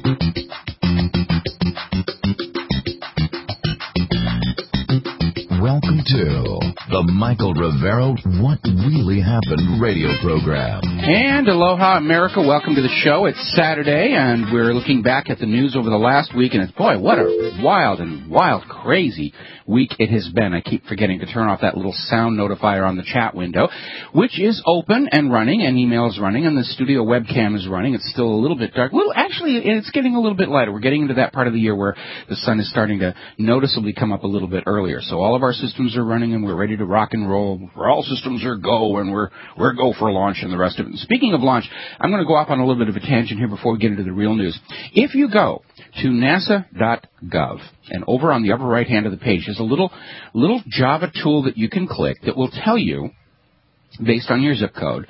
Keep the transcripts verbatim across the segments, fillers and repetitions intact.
Welcome to the Michael Rivero What Really Happened radio program. And aloha, America. Welcome to the show. It's Saturday, and we're looking back at the news over the last week, and it's, boy, what a wild and wild, crazy week it has been. I keep forgetting to turn off that little sound notifier on the chat window, which is open and running, and email is running, and the studio webcam is running. It's still a little bit dark. Well, actually, it's getting a little bit lighter. We're getting into that part of the year where the sun is starting to noticeably come up a little bit earlier. So all of our systems are running, and we're ready to rock and roll. Where all systems are go, and we're we're go for launch and the rest of it. And speaking of launch, I'm going to go off on a little bit of a tangent here before we get into the real news. If you go to nasa dot gov, and over on the upper right hand of the page, there's a little little Java tool that you can click that will tell you, based on your zip code,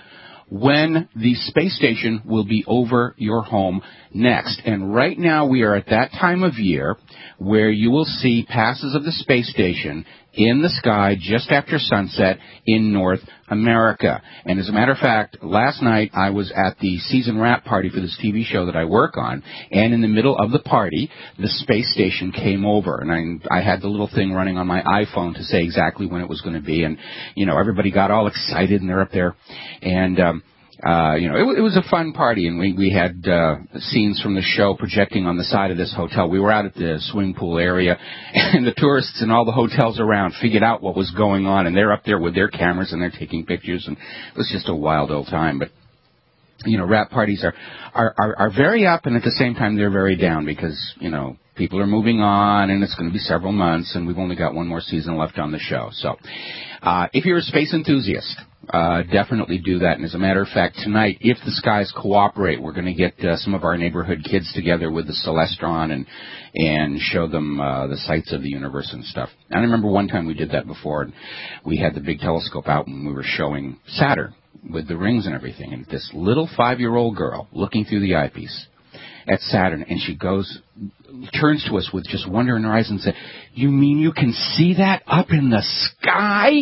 when the space station will be over your home next. And right now we are at that time of year where you will see passes of the space station in the sky just after sunset in North America. And as a matter of fact, last night I was at the season wrap party for this T V show that I work on, and in the middle of the party, the space station came over, and I, I had the little thing running on my iPhone to say exactly when it was going to be, and, you know, everybody got all excited, and they're up there, and, um, Uh, you know, it, it was a fun party, and we, we had uh, scenes from the show projecting on the side of this hotel. We were out at the swimming pool area, and the tourists and all the hotels around figured out what was going on, and they're up there with their cameras, and they're taking pictures, and it was just a wild old time. But, you know, wrap parties are, are, are, are very up, and at the same time they're very down because, you know, people are moving on, and it's going to be several months, and we've only got one more season left on the show. So uh, if you're a space enthusiast, Uh, definitely do that. And as a matter of fact, tonight, if the skies cooperate, we're going to get uh, some of our neighborhood kids together with the Celestron and and show them uh, the sights of the universe and stuff. And I remember one time we did that before, and we had the big telescope out, and we were showing Saturn with the rings and everything. And this little five-year-old girl looking through the eyepiece at Saturn, and she goes, turns to us with just wonder in her eyes and said, "You mean you can see that up in the sky?"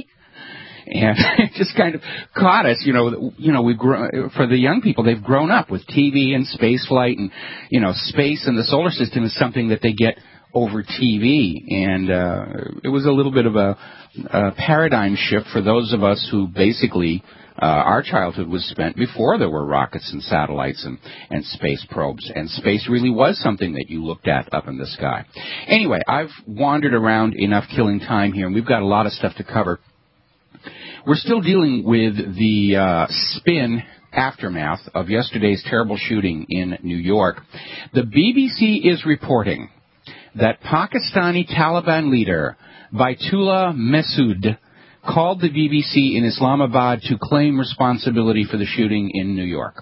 And it just kind of caught us, you know. You know, we've grown, for the young people, they've grown up with T V and space flight, and you know, space and the solar system is something that they get over T V. And uh, it was a little bit of a, a paradigm shift for those of us who basically uh, our childhood was spent before there were rockets and satellites and, and space probes, and space really was something that you looked at up in the sky. Anyway, I've wandered around enough killing time here, and we've got a lot of stuff to cover. We're still dealing with the uh, spin aftermath of yesterday's terrible shooting in New York. The B B C is reporting that Pakistani Taliban leader Baitullah Mehsud called the B B C in Islamabad to claim responsibility for the shooting in New York.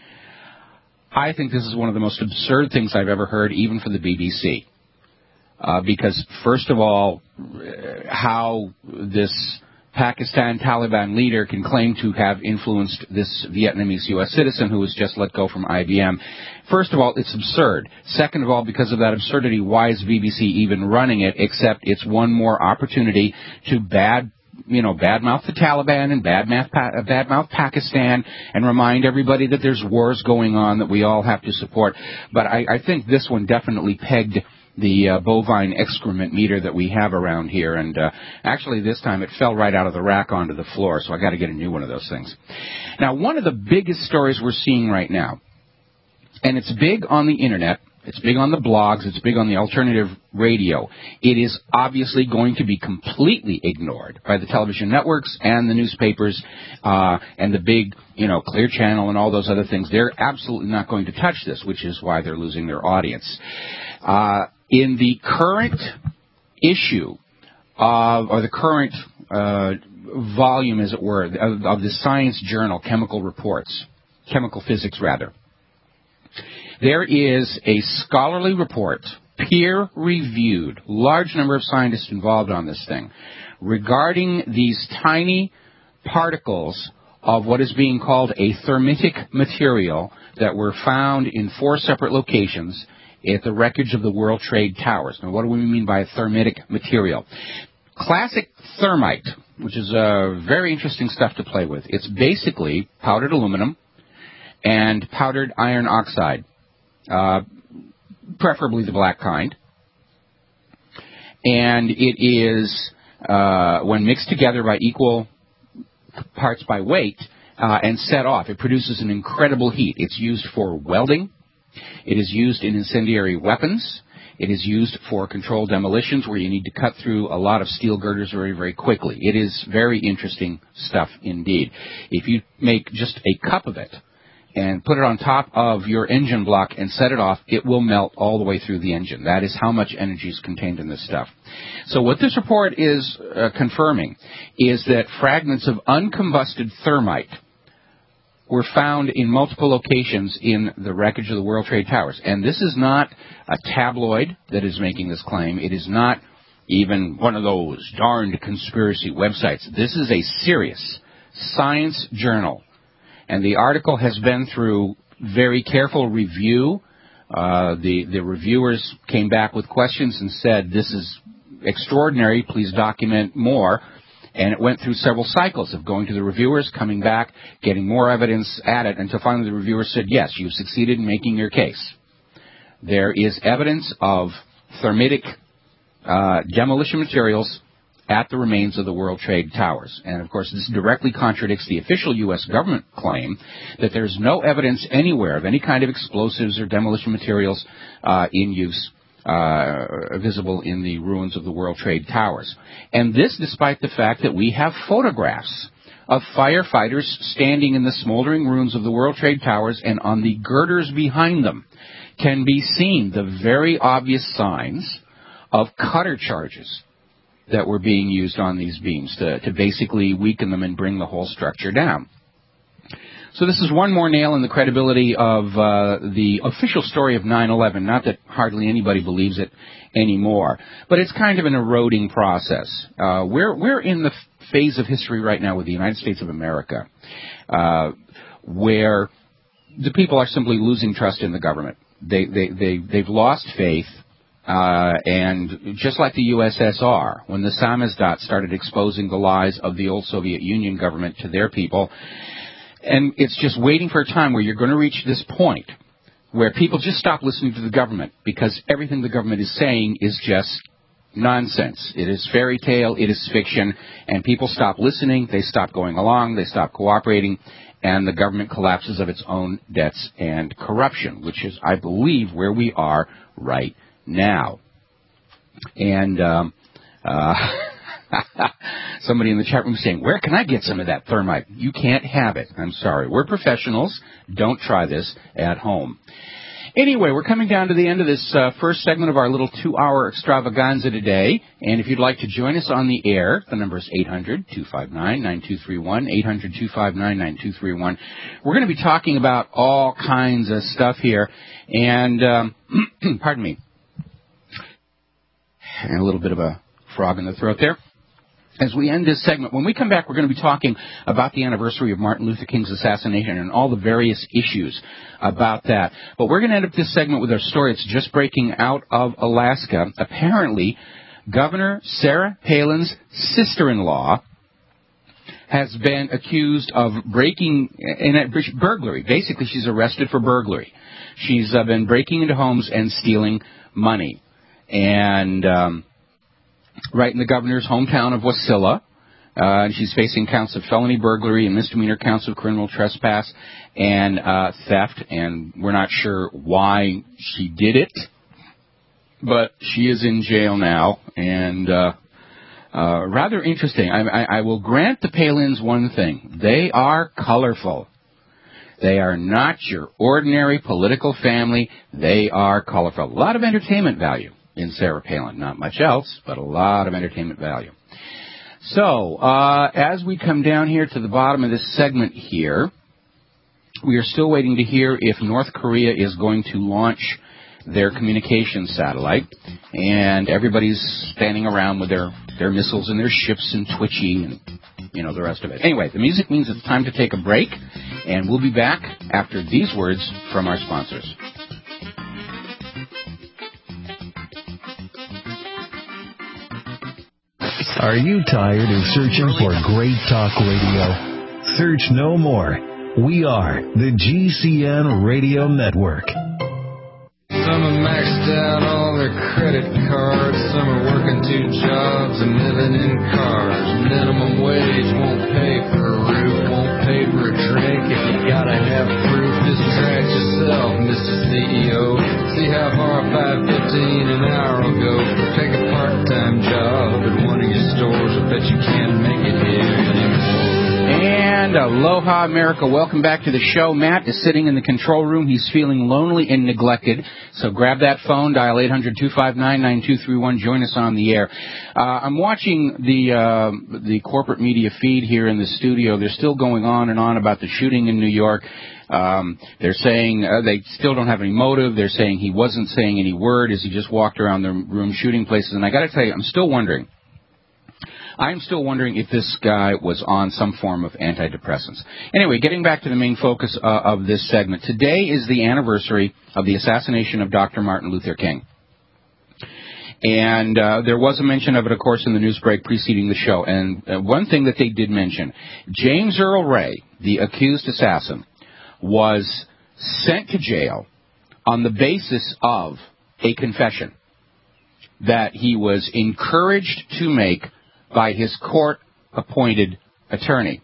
I think this is one of the most absurd things I've ever heard, even for the B B C. Uh, because, first of all, how this Pakistan Taliban leader can claim to have influenced this Vietnamese U S citizen who was just let go from I B M. First of all, it's absurd. Second of all, because of that absurdity, why is B B C even running it, except it's one more opportunity to bad, you know, badmouth the Taliban and badmouth, badmouth Pakistan and remind everybody that there's wars going on that we all have to support. But I, I think this one definitely pegged the uh, bovine excrement meter that we have around here, and uh, actually this time it fell right out of the rack onto the floor, so I got to get a new one of those things. Now, one of the biggest stories we're seeing right now, and it's big on the internet, it's big on the blogs, it's big on the alternative radio. It is obviously going to be completely ignored by the television networks and the newspapers uh, and the big, you know, Clear Channel and all those other things. They're absolutely not going to touch this, which is why they're losing their audience. Uh, in the current issue, of, or the current uh, volume, as it were, of, of the Science Journal, Chemical Reports, Chemical Physics, rather, there is a scholarly report, peer-reviewed, large number of scientists involved on this thing, regarding these tiny particles of what is being called a thermitic material that were found in four separate locations at the wreckage of the World Trade Towers. Now, what do we mean by a thermitic material? Classic thermite, which is uh, very interesting stuff to play with. It's basically powdered aluminum and powdered iron oxide. Uh, preferably the black kind. And it is, uh, when mixed together by equal parts by weight uh, and set off, it produces an incredible heat. It's used for welding. It is used in incendiary weapons. It is used for controlled demolitions where you need to cut through a lot of steel girders very, very quickly. It is very interesting stuff indeed. If you make just a cup of it and put it on top of your engine block and set it off, it will melt all the way through the engine. That is how much energy is contained in this stuff. So what this report is uh, confirming is that fragments of uncombusted thermite were found in multiple locations in the wreckage of the World Trade Towers. And this is not a tabloid that is making this claim. It is not even one of those darned conspiracy websites. This is a serious science journal. And the article has been through very careful review. Uh, the, the reviewers came back with questions and said, this is extraordinary, please document more. And it went through several cycles of going to the reviewers, coming back, getting more evidence at it, until finally the reviewers said, yes, you've succeeded in making your case. There is evidence of thermitic uh, demolition materials at the remains of the World Trade Towers. And, of course, this directly contradicts the official U S government claim that there's no evidence anywhere of any kind of explosives or demolition materials uh, in use Uh, visible in the ruins of the World Trade Towers. And this despite the fact that we have photographs of firefighters standing in the smoldering ruins of the World Trade Towers, and on the girders behind them can be seen the very obvious signs of cutter charges that were being used on these beams to, to basically weaken them and bring the whole structure down. So this is one more nail in the credibility of uh, the official story of nine eleven. Not that hardly anybody believes it anymore, but it's kind of an eroding process. Uh, we're we're in the phase of history right now with the United States of America, uh, where the people are simply losing trust in the government. They they they they've lost faith. Uh, and just like the U S S R, when the samizdat started exposing the lies of the old Soviet Union government to their people. And it's just waiting for a time where you're going to reach this point where people just stop listening to the government because everything the government is saying is just nonsense. It is fairy tale, it is fiction, and people stop listening, they stop going along, they stop cooperating, and the government collapses of its own debts and corruption, which is, I believe, where we are right now. And, um, uh... somebody in the chat room saying, where can I get some of that thermite? You can't have it. I'm sorry. We're professionals. Don't try this at home. Anyway, we're coming down to the end of this uh, first segment of our little two-hour extravaganza today. And if you'd like to join us on the air, the number is eight hundred, two five nine, nine two three one, eight hundred, two five nine, nine two three one. We're going to be talking about all kinds of stuff here. And, um, pardon me, and a little bit of a frog in the throat there. As we end this segment, when we come back, we're going to be talking about the anniversary of Martin Luther King's assassination and all the various issues about that. But we're going to end up this segment with our story. It's just breaking out of Alaska. Apparently, Governor Sarah Palin's sister-in-law has been accused of breaking in a burglary. Basically, she's arrested for burglary. She's uh, been breaking into homes and stealing money. And Um, right in the governor's hometown of Wasilla. Uh, she's facing counts of felony burglary and misdemeanor counts of criminal trespass and uh, theft, and we're not sure why she did it, but she is in jail now, and uh, uh, rather interesting. I, I, I will grant the Palins one thing. They are colorful. They are not your ordinary political family. They are colorful. A lot of entertainment value in Sarah Palin. Not much else, but a lot of entertainment value. So, uh, as we come down here to the bottom of this segment here, we are still waiting to hear if North Korea is going to launch their communication satellite, and everybody's standing around with their, their missiles and their ships and twitchy and, you know, the rest of it. Anyway, the music means it's time to take a break, and we'll be back after these words from our sponsors. Are you tired of searching for great talk radio? Search no more. We are the G C N Radio Network. I'm a maxed two jobs and living in cars. Minimum wage won't pay for a roof, won't pay for a drink. If you gotta have proof, distract yourself, Mister C E O. See how far five fifteen an hour will go. Take a part-time job at one of your stores. I bet you can't make it here anymore. And aloha, America. Welcome back to the show. Matt is sitting in the control room. He's feeling lonely and neglected. So grab that phone, dial eight hundred, two five nine, nine two three one. Join us on the air. Uh, I'm watching the uh, the corporate media feed here in the studio. They're still going on and on about the shooting in New York. Um, they're saying uh, they still don't have any motive. They're saying he wasn't saying any word as he just walked around the room shooting places. And I got to tell you, I'm still wondering. I'm still wondering if this guy was on some form of antidepressants. Anyway, getting back to the main focus uh, of this segment. Today is the anniversary of the assassination of Doctor Martin Luther King. And uh, there was a mention of it, of course, in the news break preceding the show. And uh, one thing that they did mention, James Earl Ray, the accused assassin, was sent to jail on the basis of a confession that he was encouraged to make by his court-appointed attorney.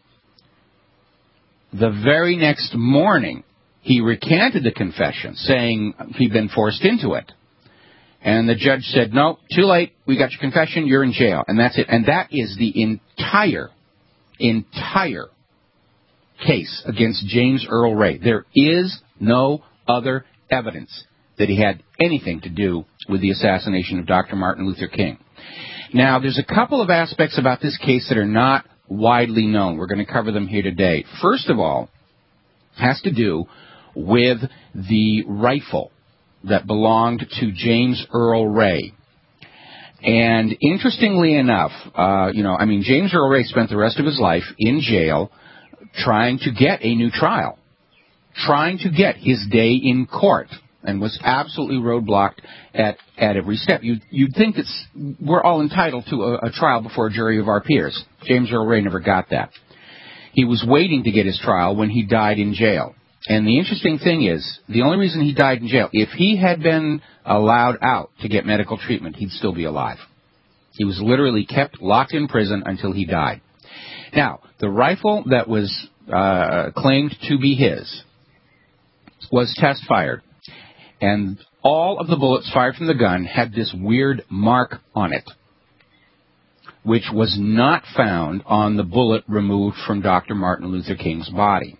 The very next morning, he recanted the confession, saying he'd been forced into it. And the judge said, no, too late, we got your confession, you're in jail. And that's it. And that is the entire, entire case against James Earl Ray. There is no other evidence that he had anything to do with the assassination of Doctor Martin Luther King. Now, there's a couple of aspects about this case that are not widely known. We're going to cover them here today. First of all, has to do with the rifle that belonged to James Earl Ray. And interestingly enough, uh, you know, I mean, James Earl Ray spent the rest of his life in jail trying to get a new trial, trying to get his day in court, and was absolutely roadblocked at, at every step. You'd, you'd think that we're all entitled to a, a trial before a jury of our peers. James Earl Ray never got that. He was waiting to get his trial when he died in jail. And the interesting thing is, the only reason he died in jail, if he had been allowed out to get medical treatment, he'd still be alive. He was literally kept locked in prison until he died. Now, the rifle that was uh, claimed to be his was test-fired. And all of the bullets fired from the gun had this weird mark on it, which was not found on the bullet removed from Doctor Martin Luther King's body.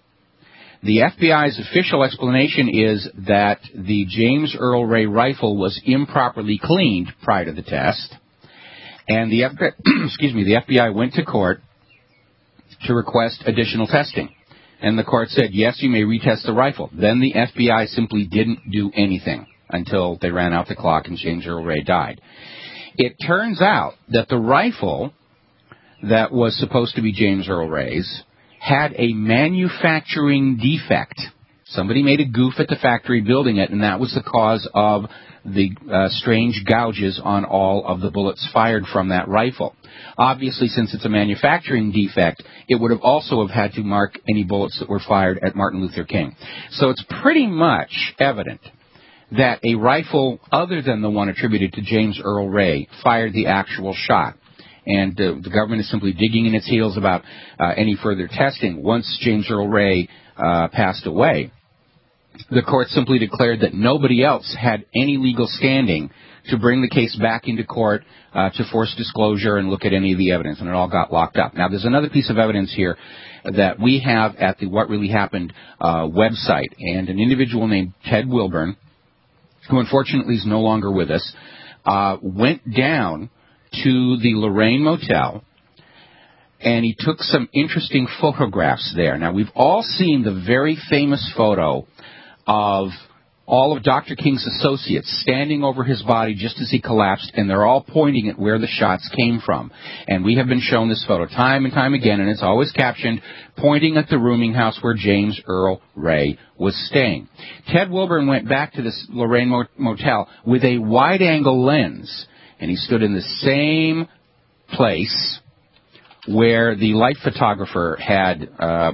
The F B I's official explanation is that the James Earl Ray rifle was improperly cleaned prior to the test, and the F B I, excuse me, the F B I went to court to request additional testing. And the court said, yes, you may retest the rifle. Then the F B I simply didn't do anything until they ran out the clock and James Earl Ray died. It turns out that the rifle that was supposed to be James Earl Ray's had a manufacturing defect. Somebody made a goof at the factory building it, and that was the cause of the uh, strange gouges on all of the bullets fired from that rifle. Obviously, since it's a manufacturing defect, it would have also have had to mark any bullets that were fired at Martin Luther King. So it's pretty much evident that a rifle other than the one attributed to James Earl Ray fired the actual shot. And uh, the government is simply digging in its heels about uh, any further testing. Once James Earl Ray uh, passed away, the court simply declared that nobody else had any legal standing to bring the case back into court uh, to force disclosure and look at any of the evidence, and it all got locked up. Now, there's another piece of evidence here that we have at the What Really Happened uh, website, and an individual named Ted Wilburn, who unfortunately is no longer with us, uh, went down to the Lorraine Motel, and he took some interesting photographs there. Now, we've all seen the very famous photo of all of Doctor King's associates standing over his body just as he collapsed, and they're all pointing at where the shots came from. And we have been shown this photo time and time again, and it's always captioned, pointing at the rooming house where James Earl Ray was staying. Ted Wilburn went back to this Lorraine Motel with a wide-angle lens, and he stood in the same place where the light photographer had uh,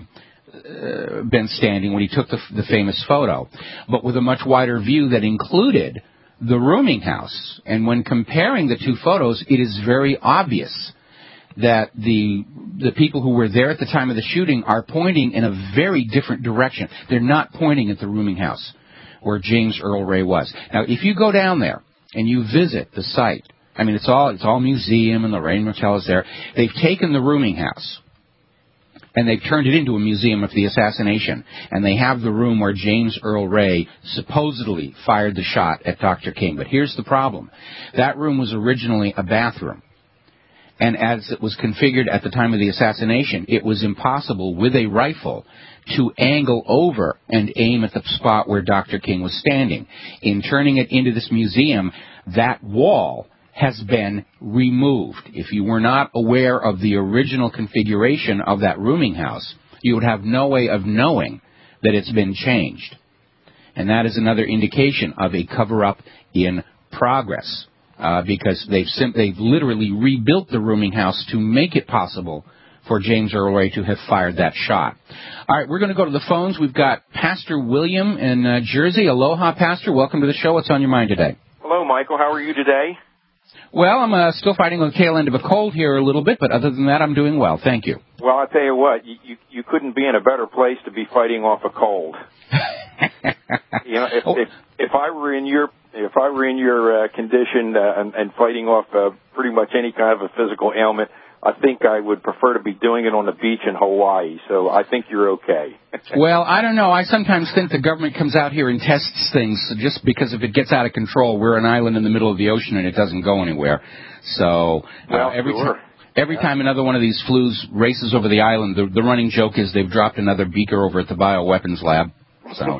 been standing when he took the, the famous photo, but with a much wider view that included the rooming house. And when comparing the two photos, it is very obvious that the the people who were there at the time of the shooting are pointing in a very different direction. They're not pointing at the rooming house where James Earl Ray was. Now, if you go down there and you visit the site, I mean, it's all it's all museum, and the Lorraine Motel is there. They've taken the rooming house and they've turned it into a museum of the assassination. And they have the room where James Earl Ray supposedly fired the shot at Doctor King. But here's the problem. That room was originally a bathroom. And as it was configured at the time of the assassination, it was impossible with a rifle to angle over and aim at the spot where Doctor King was standing. In turning it into this museum, that wall has been removed. If you were not aware of the original configuration of that rooming house, you would have no way of knowing that it's been changed. And that is another indication of a cover-up in progress, uh, because they've, sim- they've literally rebuilt the rooming house to make it possible for James Earl Ray to have fired that shot. All right, we're going to go to the phones. We've got Pastor William in uh, Jersey. Aloha, Pastor. Welcome to the show. What's on your mind today? Hello, Michael. How are you today? Well, I'm uh, still fighting on the tail end of a cold here a little bit, but other than that, I'm doing well. Thank you. Well, I tell you what, you, you, you couldn't be in a better place to be fighting off a cold. you know, if, oh. if if I were in your if I were in your uh, condition uh, and, and fighting off uh, pretty much any kind of a physical ailment, I think I would prefer to be doing it on the beach in Hawaii. So I think you're okay. Well, I don't know. I sometimes think the government comes out here and tests things just because if it gets out of control, we're an island in the middle of the ocean and it doesn't go anywhere. So well, uh, every sure. time. Every time another one of these flus races over the island, the, the running joke is they've dropped another beaker over at the bioweapons lab. So,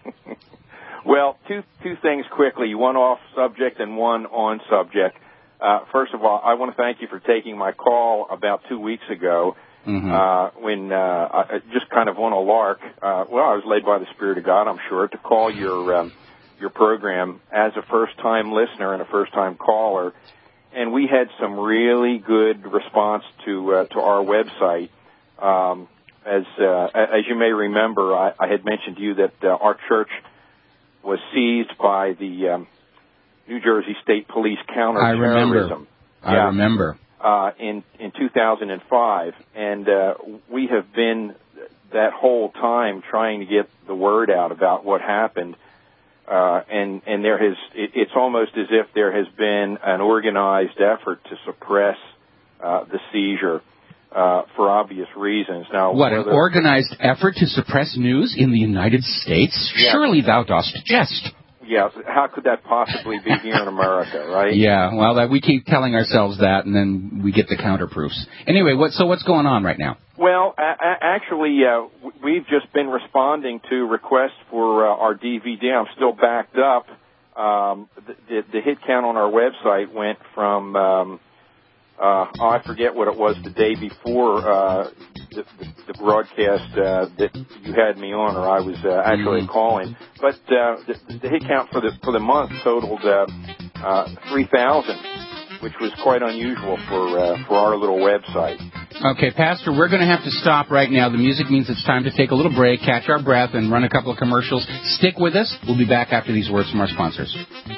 well, two two things quickly, one off subject and one on subject. Uh, first of all, I want to thank you for taking my call about two weeks ago mm-hmm. uh, when uh, I, just kind of on a lark. Uh, well, I was led by the Spirit of God, I'm sure, to call your um, your program as a first time listener and a first time caller. And we had some really good response to uh, to our website. Um, as uh, as you may remember, I, I had mentioned to you that uh, our church was seized by the um, New Jersey State Police counterterrorism. I remember. Yeah, I remember. Uh, in in two thousand five, and uh, we have been that whole time trying to get the word out about what happened. Uh, and, and there has, it, it's almost as if there has been an organized effort to suppress, uh, the seizure, uh, for obvious reasons. Now, what, an organized effort to suppress news in the United States? Yeah. Surely thou dost jest. Yeah, how could that possibly be here in America, right? Yeah, well, that, we keep telling ourselves that, and then we get the counterproofs. Anyway, what, so what's going on right now? Well, a- a- actually, uh, we've just been responding to requests for uh, our D V D. I'm still backed up. Um, the, the, the hit count on our website went from, um, uh, oh, I forget what it was the day before uh, the, the, the broadcast uh, that you had me on, or I was uh, actually mm-hmm. calling. But uh, the, the hit count for the for the month totaled uh, uh, three thousand, which was quite unusual for uh, for our little website. Okay, Pastor, we're going to have to stop right now. The music means it's time to take a little break, catch our breath, and run a couple of commercials. Stick with us. We'll be back after these words from our sponsors.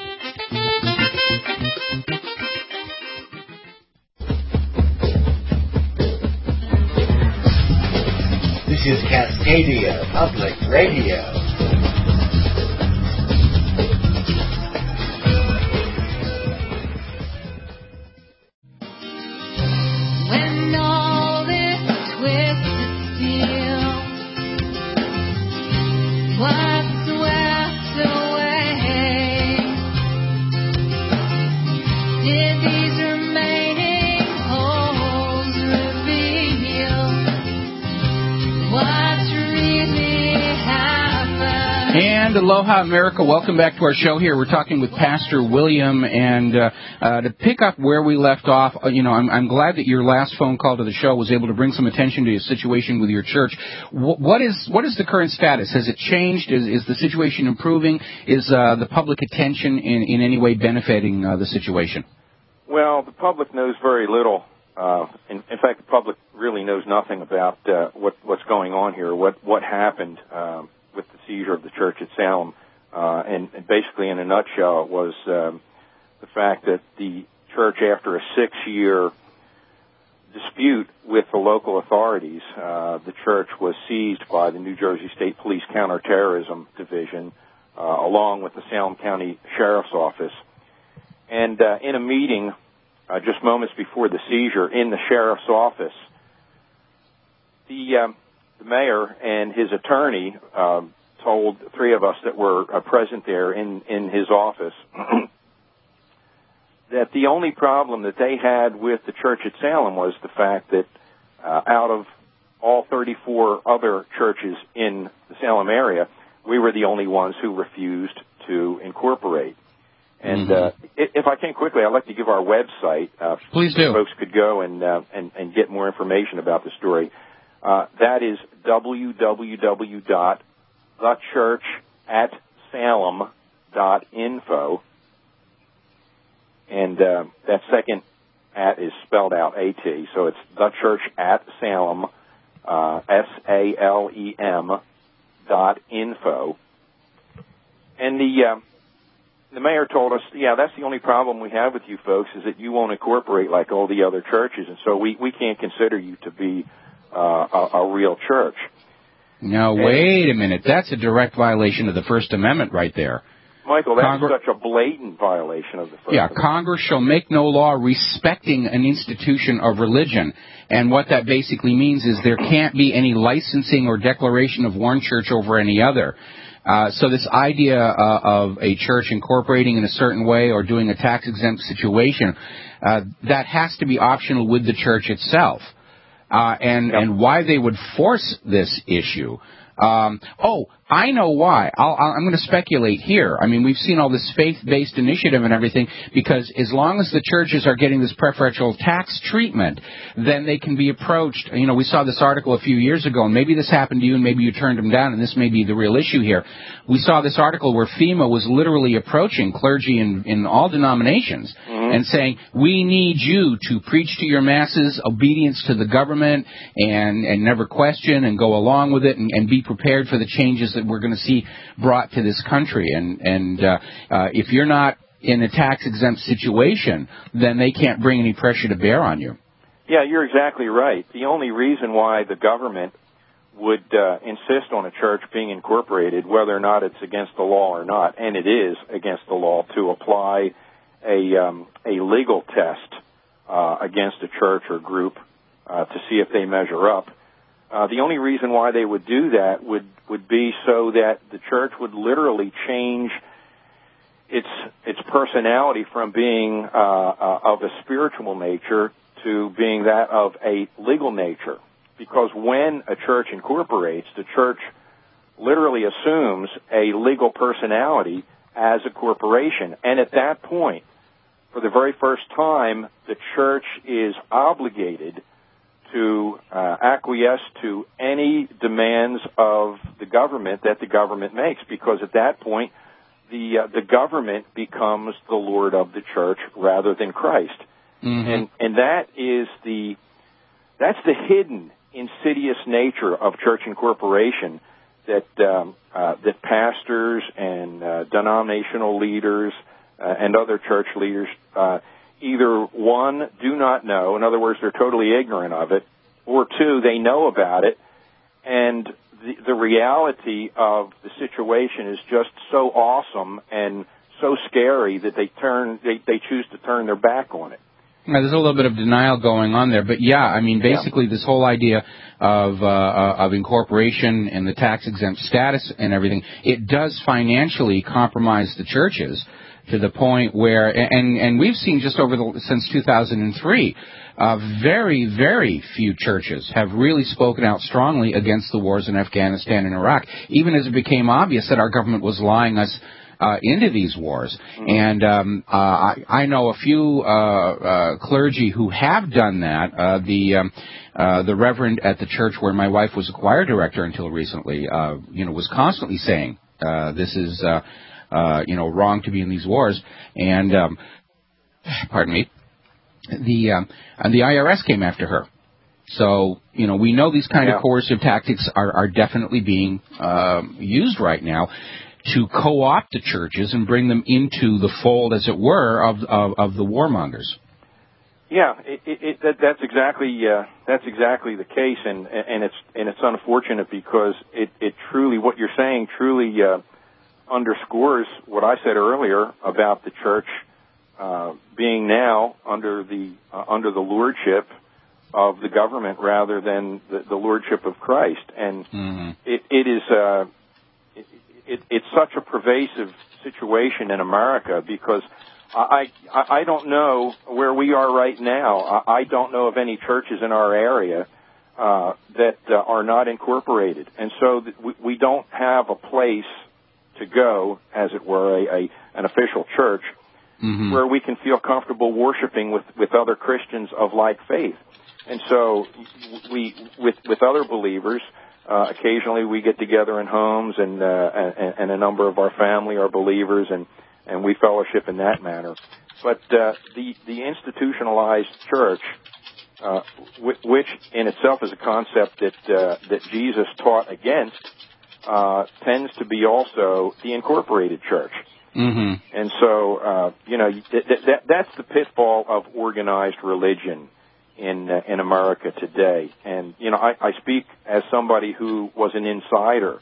This is Cascadia Public Radio. And aloha, America. Welcome back to our show here. We're talking with Pastor William, and uh, uh, to pick up where we left off, uh, you know, I'm, I'm glad that your last phone call to the show was able to bring some attention to your situation with your church. W- what is what is the current status? Has it changed? Is, is the situation improving? Is uh, the public attention in, in any way benefiting uh, the situation? Well, the public knows very little. Uh, in, in fact, the public really knows nothing about uh, what, what's going on here, what what happened um, with the seizure of the church at Salem. Uh, and, and basically, in a nutshell, it was um, the fact that the church, after a six-year dispute with the local authorities, uh, the church was seized by the New Jersey State Police Counterterrorism Division, uh, along with the Salem County Sheriff's Office. And uh, in a meeting uh, just moments before the seizure in the sheriff's office, the, um, the mayor and his attorney uh, told three of us that were uh, present there in, in his office that the only problem that they had with the church at Salem was the fact that uh, out of all thirty-four other churches in the Salem area, we were the only ones who refused to incorporate. And uh, if I can quickly, I'd like to give our website. Uh, Please do. Folks could go and, uh, and and get more information about the story. Uh, that is w w w dot the church at salem dot info. And uh, that second at is spelled out A T, so it's the church at Salem, uh, S A L E M dot info. And the uh, the mayor told us, yeah, that's the only problem we have with you folks is that you won't incorporate like all the other churches, and so we, we can't consider you to be uh, a, a real church. Now, and, wait a minute. That's a direct violation of the First Amendment right there. Michael, that's Congre- such a blatant violation of the First Yeah, Amendment. Congress shall make no law respecting an institution of religion. And what that basically means is there can't be any licensing or declaration of one church over any other. Uh, so this idea uh, of a church incorporating in a certain way or doing a tax-exempt situation, uh, that has to be optional with the church itself. Uh, and, yep. and why they would force this issue. Um, oh, I know why. I'll, I'm going to speculate here. I mean, we've seen all this faith-based initiative and everything because as long as the churches are getting this preferential tax treatment, then they can be approached. You know, we saw this article a few years ago, and maybe this happened to you and maybe you turned them down, and this may be the real issue here. We saw this article where FEMA was literally approaching clergy in, in all denominations mm-hmm. and saying, we need you to preach to your masses obedience to the government and, and never question and go along with it and, and be prepared for the changes that we're going to see brought to this country. And, and uh, uh, if you're not in a tax-exempt situation, then they can't bring any pressure to bear on you. Yeah, you're exactly right. The only reason why the government would uh, insist on a church being incorporated, whether or not it's against the law or not, and it is against the law to apply a, um, a legal test uh, against a church or group uh, to see if they measure up. Uh, the only reason why they would do that would, would be so that the church would literally change its its personality from being uh, uh, of a spiritual nature to being that of a legal nature. Because when a church incorporates, the church literally assumes a legal personality as a corporation. And at that point, for the very first time, the church is obligated to uh, acquiesce to any demands of the government that the government makes, because at that point, the uh, the government becomes the Lord of the church rather than Christ, mm-hmm. and and that is the that's the hidden, insidious nature of church incorporation that um, uh, that pastors and uh, denominational leaders uh, and other church leaders. Uh, Either, one, do not know, in other words, they're totally ignorant of it, or two, they know about it, and the, the reality of the situation is just so awesome and so scary that they turn, they, they choose to turn their back on it. Now, there's a little bit of denial going on there, but yeah, I mean, basically, yeah. this whole idea of uh, of incorporation and the tax-exempt status and everything, it does financially compromise the churches to the point where, and and we've seen just over the since two thousand three, uh, very very few churches have really spoken out strongly against the wars in Afghanistan and Iraq, even as it became obvious that our government was lying us Uh, into these wars. Mm-hmm. And um, uh, I, I know a few uh, uh, clergy who have done that. Uh, the um, uh, the Reverend at the church where my wife was a choir director until recently, uh, you know, was constantly saying uh, this is uh, uh, you know wrong to be in these wars. And um, pardon me, the um, and the I R S came after her. So, you know, we know these kind yeah. of coercive tactics are, are definitely being uh, used right now. to co-opt the churches and bring them into the fold, as it were, of of, of the warmongers. Yeah, it, it, it, that, that's exactly uh, that's exactly the case, and and it's and it's unfortunate because it, it truly what you're saying truly uh, underscores what I said earlier about the church uh, being now under the uh, under the lordship of the government rather than the, the lordship of Christ, and mm-hmm. it, it is uh, it, it, it's such a pervasive situation in America because I, I I don't know where we are right now. I, I don't know of any churches in our area uh, that uh, are not incorporated, and so th- we, we don't have a place to go, as it were, a, a an official church mm-hmm. where we can feel comfortable worshiping with, with other Christians of like faith. And so we, with with other believers, uh, occasionally we get together in homes, and, uh, and and a number of our family are believers, and, and we fellowship in that manner. But uh, the the institutionalized church, uh, w- which in itself is a concept that uh, that Jesus taught against, uh, tends to be also the incorporated church. Mm-hmm. And so, uh, you know, th- th- that, that's the pitfall of organized religion in uh, in America today. And, you know, I, I speak as somebody who was an insider,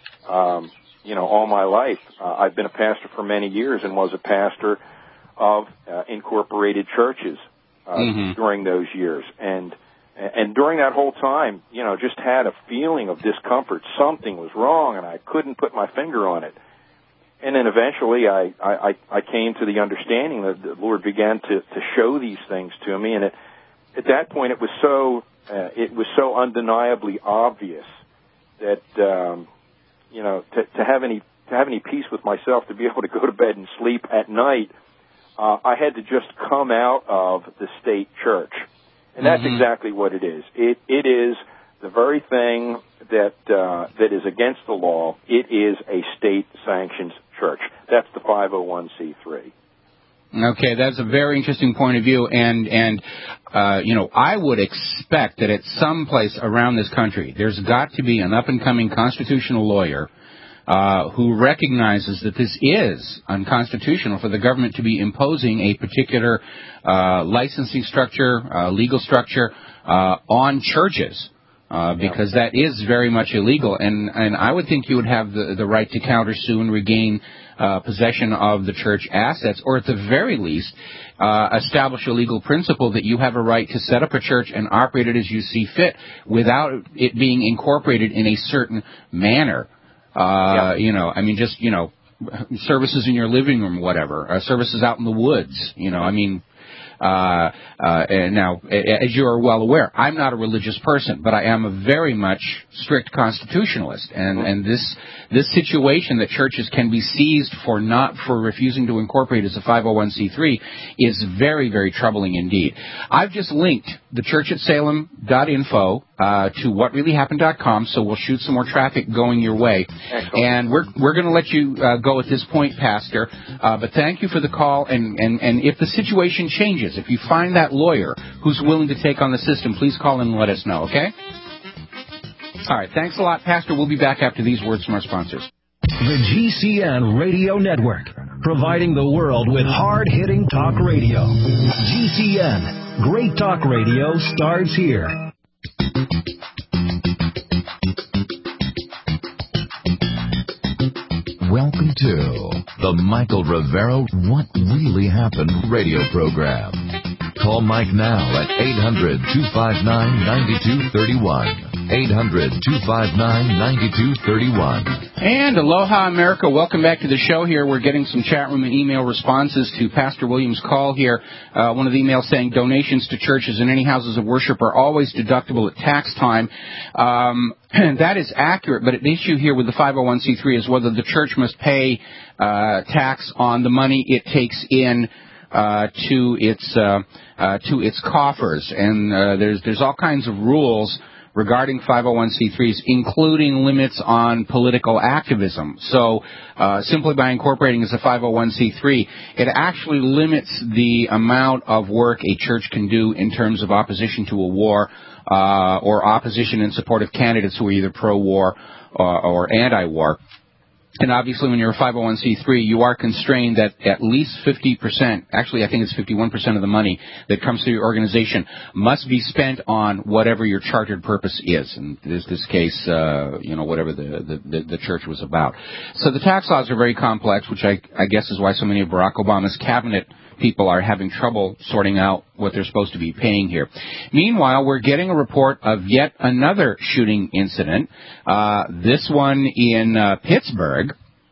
um, you know, all my life. Uh, I've been a pastor for many years and was a pastor of uh, incorporated churches uh, mm-hmm. during those years. And and during that whole time, you know, just had a feeling of discomfort. Something was wrong, and I couldn't put my finger on it. And then eventually I, I, I came to the understanding that the Lord began to, to show these things to me, and it at that point, it was so uh, it was so undeniably obvious that um, you know to, to have any to have any peace with myself, to be able to go to bed and sleep at night, uh, I had to just come out of the state church, and that's mm-hmm. exactly what it is. It it is the very thing that uh, that is against the law. It is a state-sanctioned church. That's the five oh one c three. Okay, that's a very interesting point of view, and, and uh, you know, I would expect that at some place around this country, there's got to be an up-and-coming constitutional lawyer uh, who recognizes that this is unconstitutional for the government to be imposing a particular uh, licensing structure, uh, legal structure, uh, on churches. Uh, because that is very much illegal, and, and I would think you would have the, the right to countersue and regain uh, possession of the church assets, or at the very least, uh, establish a legal principle that you have a right to set up a church and operate it as you see fit without it being incorporated in a certain manner. Uh, yeah. You know, I mean, just, you know, services in your living room, whatever, uh, services out in the woods, you know, I mean... Uh, uh, and now, as you are well aware, I'm not a religious person, but I am a very much strict constitutionalist, and, and this this situation that churches can be seized for not for refusing to incorporate as a five oh one c three is very, very troubling indeed. I've just linked the church at salem dot info uh, to what really happened dot com, so we'll shoot some more traffic going your way. Excellent. And we're we're going to let you uh, go at this point, Pastor. Uh, but thank you for the call, and, and, and if the situation changes, if you find that lawyer who's willing to take on the system, please call in and let us know, okay? All right, thanks a lot, Pastor. We'll be back after these words from our sponsors. The G C N Radio Network, providing the world with hard-hitting talk radio. G C N, great talk radio starts here. Welcome to the Michael Rivero What Really Happened radio program. Call Mike now at eight hundred, two five nine, nine two three one. eight hundred, two five nine, nine two three one. And aloha, America. Welcome back to the show here. We're getting some chat room and email responses to Pastor Williams' call here. Uh, one of the emails saying donations to churches and any houses of worship are always deductible at tax time. Um, that is accurate, but an issue here with the five oh one c three is whether the church must pay uh, tax on the money it takes in uh, to its uh, uh, to its coffers. And uh, there's there's all kinds of rules regarding five oh one c threes, including limits on political activism. So uh, simply by incorporating as a five oh one c three, it actually limits the amount of work a church can do in terms of opposition to a war uh, or opposition in support of candidates who are either pro-war or, or anti-war. And obviously, when you're a five oh one c three, you are constrained that at least fifty percent, actually I think it's fifty-one percent of the money that comes to your organization must be spent on whatever your chartered purpose is. In this, this case, uh, you know, whatever the, the, the church was about. So the tax laws are very complex, which I, I guess is why so many of Barack Obama's cabinet people are having trouble sorting out what they're supposed to be paying here. Meanwhile, we're getting a report of yet another shooting incident, uh, this one in uh, Pittsburgh,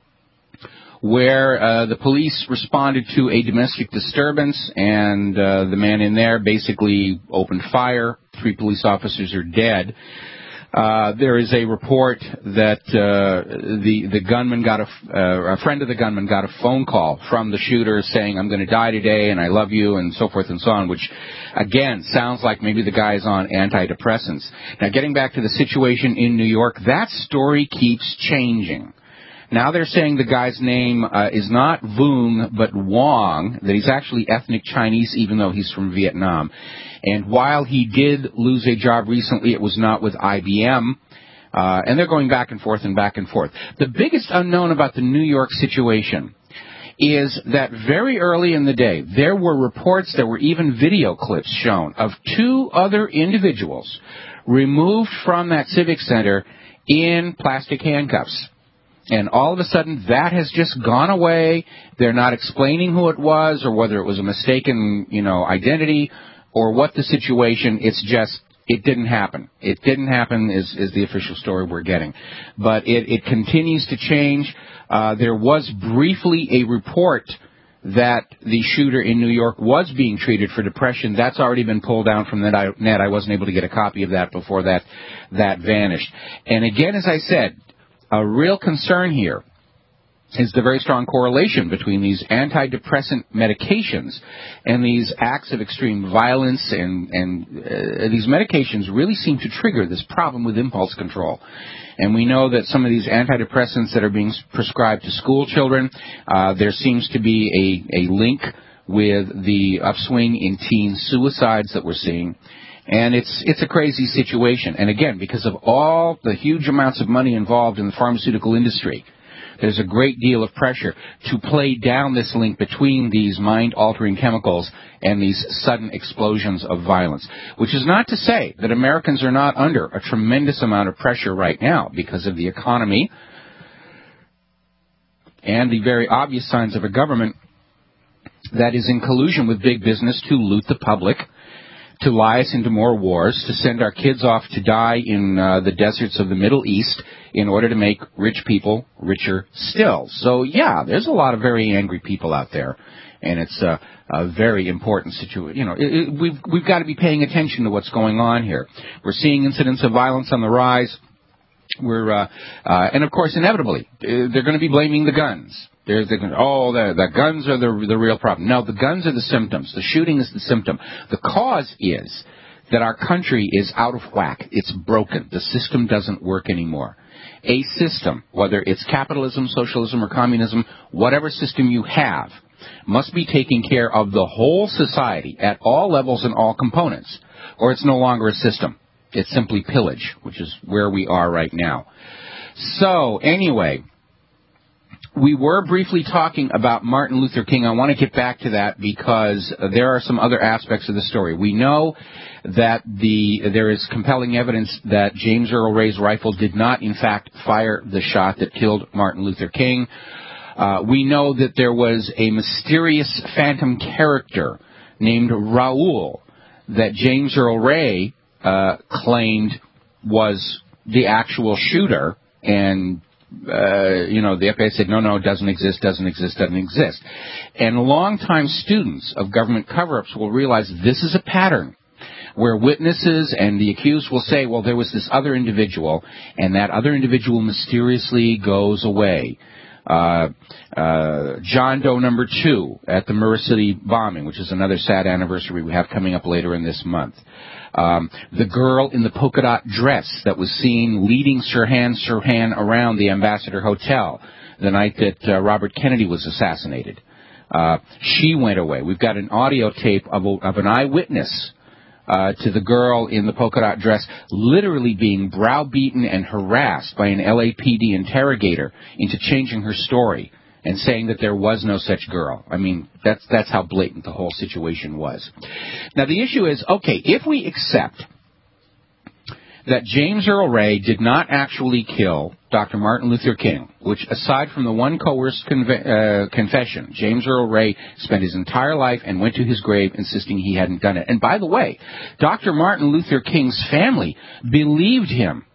where uh, the police responded to a domestic disturbance, and uh, the man in there basically opened fire. Three police officers are dead. Uh, there is a report that uh, the the gunman got a, uh, a friend of the gunman got a phone call from the shooter saying, "I'm going to die today, and I love you," and so forth and so on, which, again, sounds like maybe the guy's on antidepressants. Now, getting back to the situation in New York, that story keeps changing. Now they're saying the guy's name uh, is not Vung, but Wong, that he's actually ethnic Chinese, even though he's from Vietnam. And while he did lose a job recently, it was not with I B M. Uh, and they're going back and forth and back and forth. The biggest unknown about the New York situation is that very early in the day, there were reports, there were even video clips shown of two other individuals removed from that civic center in plastic handcuffs. And all of a sudden, that has just gone away. They're not explaining who it was or whether it was a mistaken, you know, identity or what the situation. It's just, it didn't happen. It didn't happen is, is the official story we're getting. But it, it continues to change. Uh, there was briefly a report that the shooter in New York was being treated for depression. That's already been pulled down from the net. I wasn't able to get a copy of that before that, that vanished. And again, as I said, a real concern here is the very strong correlation between these antidepressant medications and these acts of extreme violence, and, and uh, these medications really seem to trigger this problem with impulse control. And we know that some of these antidepressants that are being prescribed to school children, uh, there seems to be a, a link with the upswing in teen suicides that we're seeing. And it's it's a crazy situation. And again, because of all the huge amounts of money involved in the pharmaceutical industry, there's a great deal of pressure to play down this link between these mind-altering chemicals and these sudden explosions of violence. Which is not to say that Americans are not under a tremendous amount of pressure right now because of the economy and the very obvious signs of a government that is in collusion with big business to loot the public, to lie us into more wars, to send our kids off to die in uh, the deserts of the Middle East in order to make rich people richer still. So, yeah, there's a lot of very angry people out there, and it's a, a very important situation. You know, it, it, we've, we've got to be paying attention to what's going on here. We're seeing incidents of violence on the rise. We're, uh, uh, and, of course, inevitably, they're going to be blaming the guns. There's the, oh, the, the guns are the, the real problem. No, the guns are the symptoms. The shooting is the symptom. The cause is that our country is out of whack. It's broken. The system doesn't work anymore. A system, whether it's capitalism, socialism, or communism, whatever system you have, must be taking care of the whole society at all levels and all components, or it's no longer a system. It's simply pillage, which is where we are right now. So, anyway, we were briefly talking about Martin Luther King. I want to get back to that because there are some other aspects of the story. We know that the there is compelling evidence that James Earl Ray's rifle did not, in fact, fire the shot that killed Martin Luther King. Uh, we know that there was a mysterious phantom character named Raoul that James Earl Ray uh, claimed was the actual shooter, and Uh, you know, the F B I said, no, no, it doesn't exist, doesn't exist, doesn't exist. And longtime students of government cover-ups will realize this is a pattern where witnesses and the accused will say, well, there was this other individual, and that other individual mysteriously goes away. Uh, uh, John Doe number two at the Murrah City bombing, which is another sad anniversary we have coming up later in this month. Um, the girl in the polka dot dress that was seen leading Sirhan Sirhan around the Ambassador Hotel the night that uh, Robert Kennedy was assassinated. Uh, she went away. We've got an audio tape of, a, of an eyewitness uh, to the girl in the polka dot dress literally being browbeaten and harassed by an L A P D interrogator into changing her story and saying that there was no such girl. I mean, that's that's how blatant the whole situation was. Now, the issue is, okay, if we accept that James Earl Ray did not actually kill Doctor Martin Luther King, which, aside from the one coerced conve- uh, confession, James Earl Ray spent his entire life and went to his grave insisting he hadn't done it. And by the way, Doctor Martin Luther King's family believed him.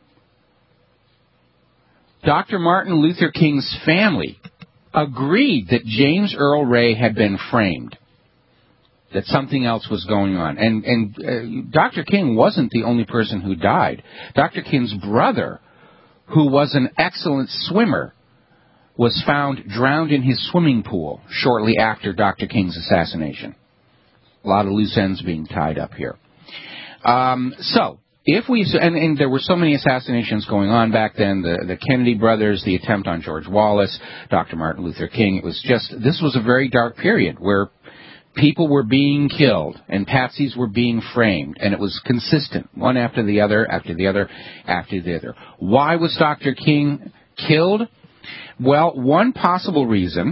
Doctor Martin Luther King's family agreed that James Earl Ray had been framed, that something else was going on. And, and uh, Doctor King wasn't the only person who died. Doctor King's brother, who was an excellent swimmer, was found drowned in his swimming pool shortly after Doctor King's assassination. A lot of loose ends being tied up here. Um, so, if we, and, and there were so many assassinations going on back then, the, the Kennedy brothers, the attempt on George Wallace, Doctor Martin Luther King, it was just, this was a very dark period where people were being killed and patsies were being framed, and it was consistent, one after the other, after the other, after the other. Why was Doctor King killed? Well, one possible reason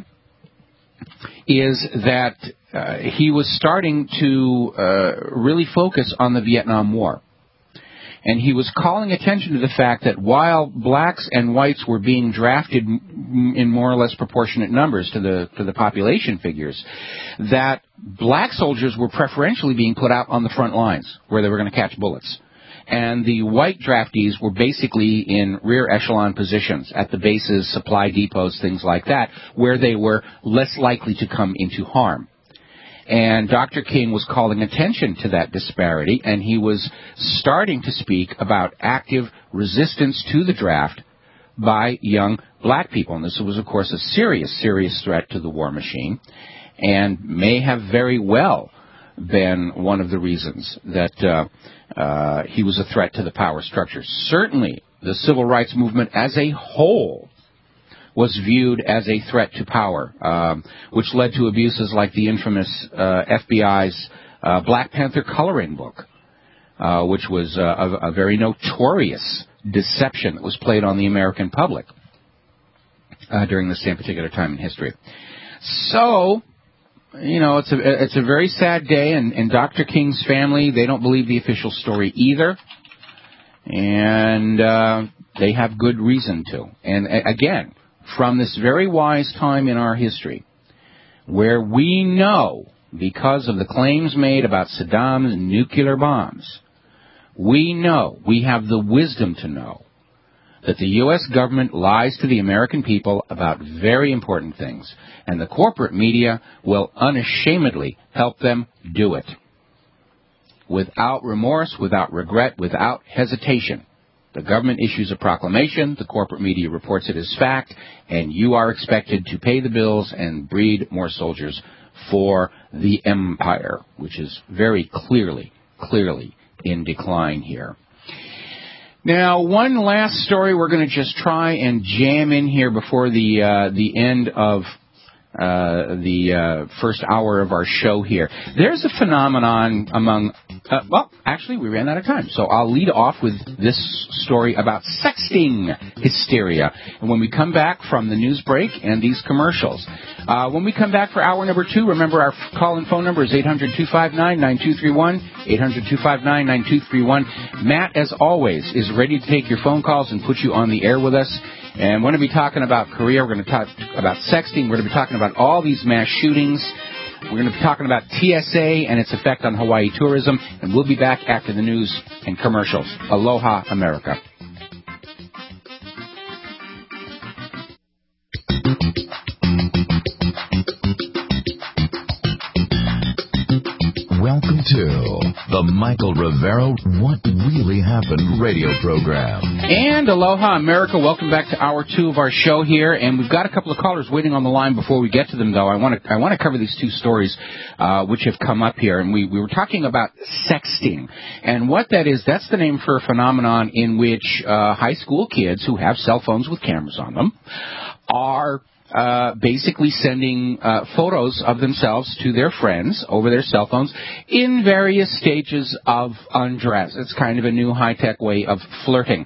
is that uh, he was starting to uh, really focus on the Vietnam War. And he was calling attention to the fact that while blacks and whites were being drafted in more or less proportionate numbers to the to the population figures, that black soldiers were preferentially being put out on the front lines where they were going to catch bullets. And the white draftees were basically in rear echelon positions at the bases, supply depots, things like that, where they were less likely to come into harm. And Doctor King was calling attention to that disparity, and he was starting to speak about active resistance to the draft by young black people. And this was, of course, a serious, serious threat to the war machine, and may have very well been one of the reasons that uh, uh, he was a threat to the power structure. Certainly, the civil rights movement as a whole was viewed as a threat to power, um, which led to abuses like the infamous uh, F B I's uh, Black Panther coloring book, uh, which was uh, a, a very notorious deception that was played on the American public uh, during the same particular time in history. So, you know, it's a it's a very sad day, and, and Doctor King's family, they don't believe the official story either, and uh, they have good reason to. And uh, again, from this very wise time in our history, where we know, because of the claims made about Saddam's nuclear bombs, we know, we have the wisdom to know, that the U S government lies to the American people about very important things, and the corporate media will unashamedly help them do it. Without remorse, without regret, without hesitation. The government issues a proclamation, the corporate media reports it as fact, and you are expected to pay the bills and breed more soldiers for the empire, which is very clearly, clearly in decline here. Now, one last story we're going to just try and jam in here before the uh, the end of uh, the uh, first hour of our show here. There's a phenomenon among, uh, well, actually, we ran out of time, so I'll lead off with this story about sexting hysteria. And when we come back from the news break and these commercials, uh, when we come back for hour number two, remember our call-in phone number is eight hundred, two five nine, nine two three one, eight hundred, two five nine, nine two three one. Matt, as always, is ready to take your phone calls and put you on the air with us. And we're going to be talking about Korea. We're going to talk about sexting. We're going to be talking about all these mass shootings. We're going to be talking about T S A and its effect on Hawaii tourism. And we'll be back after the news and commercials. Aloha, America. Welcome to the Michael Rivero What Really Happened radio program. And aloha, America. Welcome back to hour two of our show here. And we've got a couple of callers waiting on the line. Before we get to them, though, I want to I want to cover these two stories uh, which have come up here. And we, we were talking about sexting. And what that is, that's the name for a phenomenon in which uh, high school kids who have cell phones with cameras on them are uh, basically sending uh, photos of themselves to their friends over their cell phones in various stages of undress. It's kind of a new high-tech way of flirting.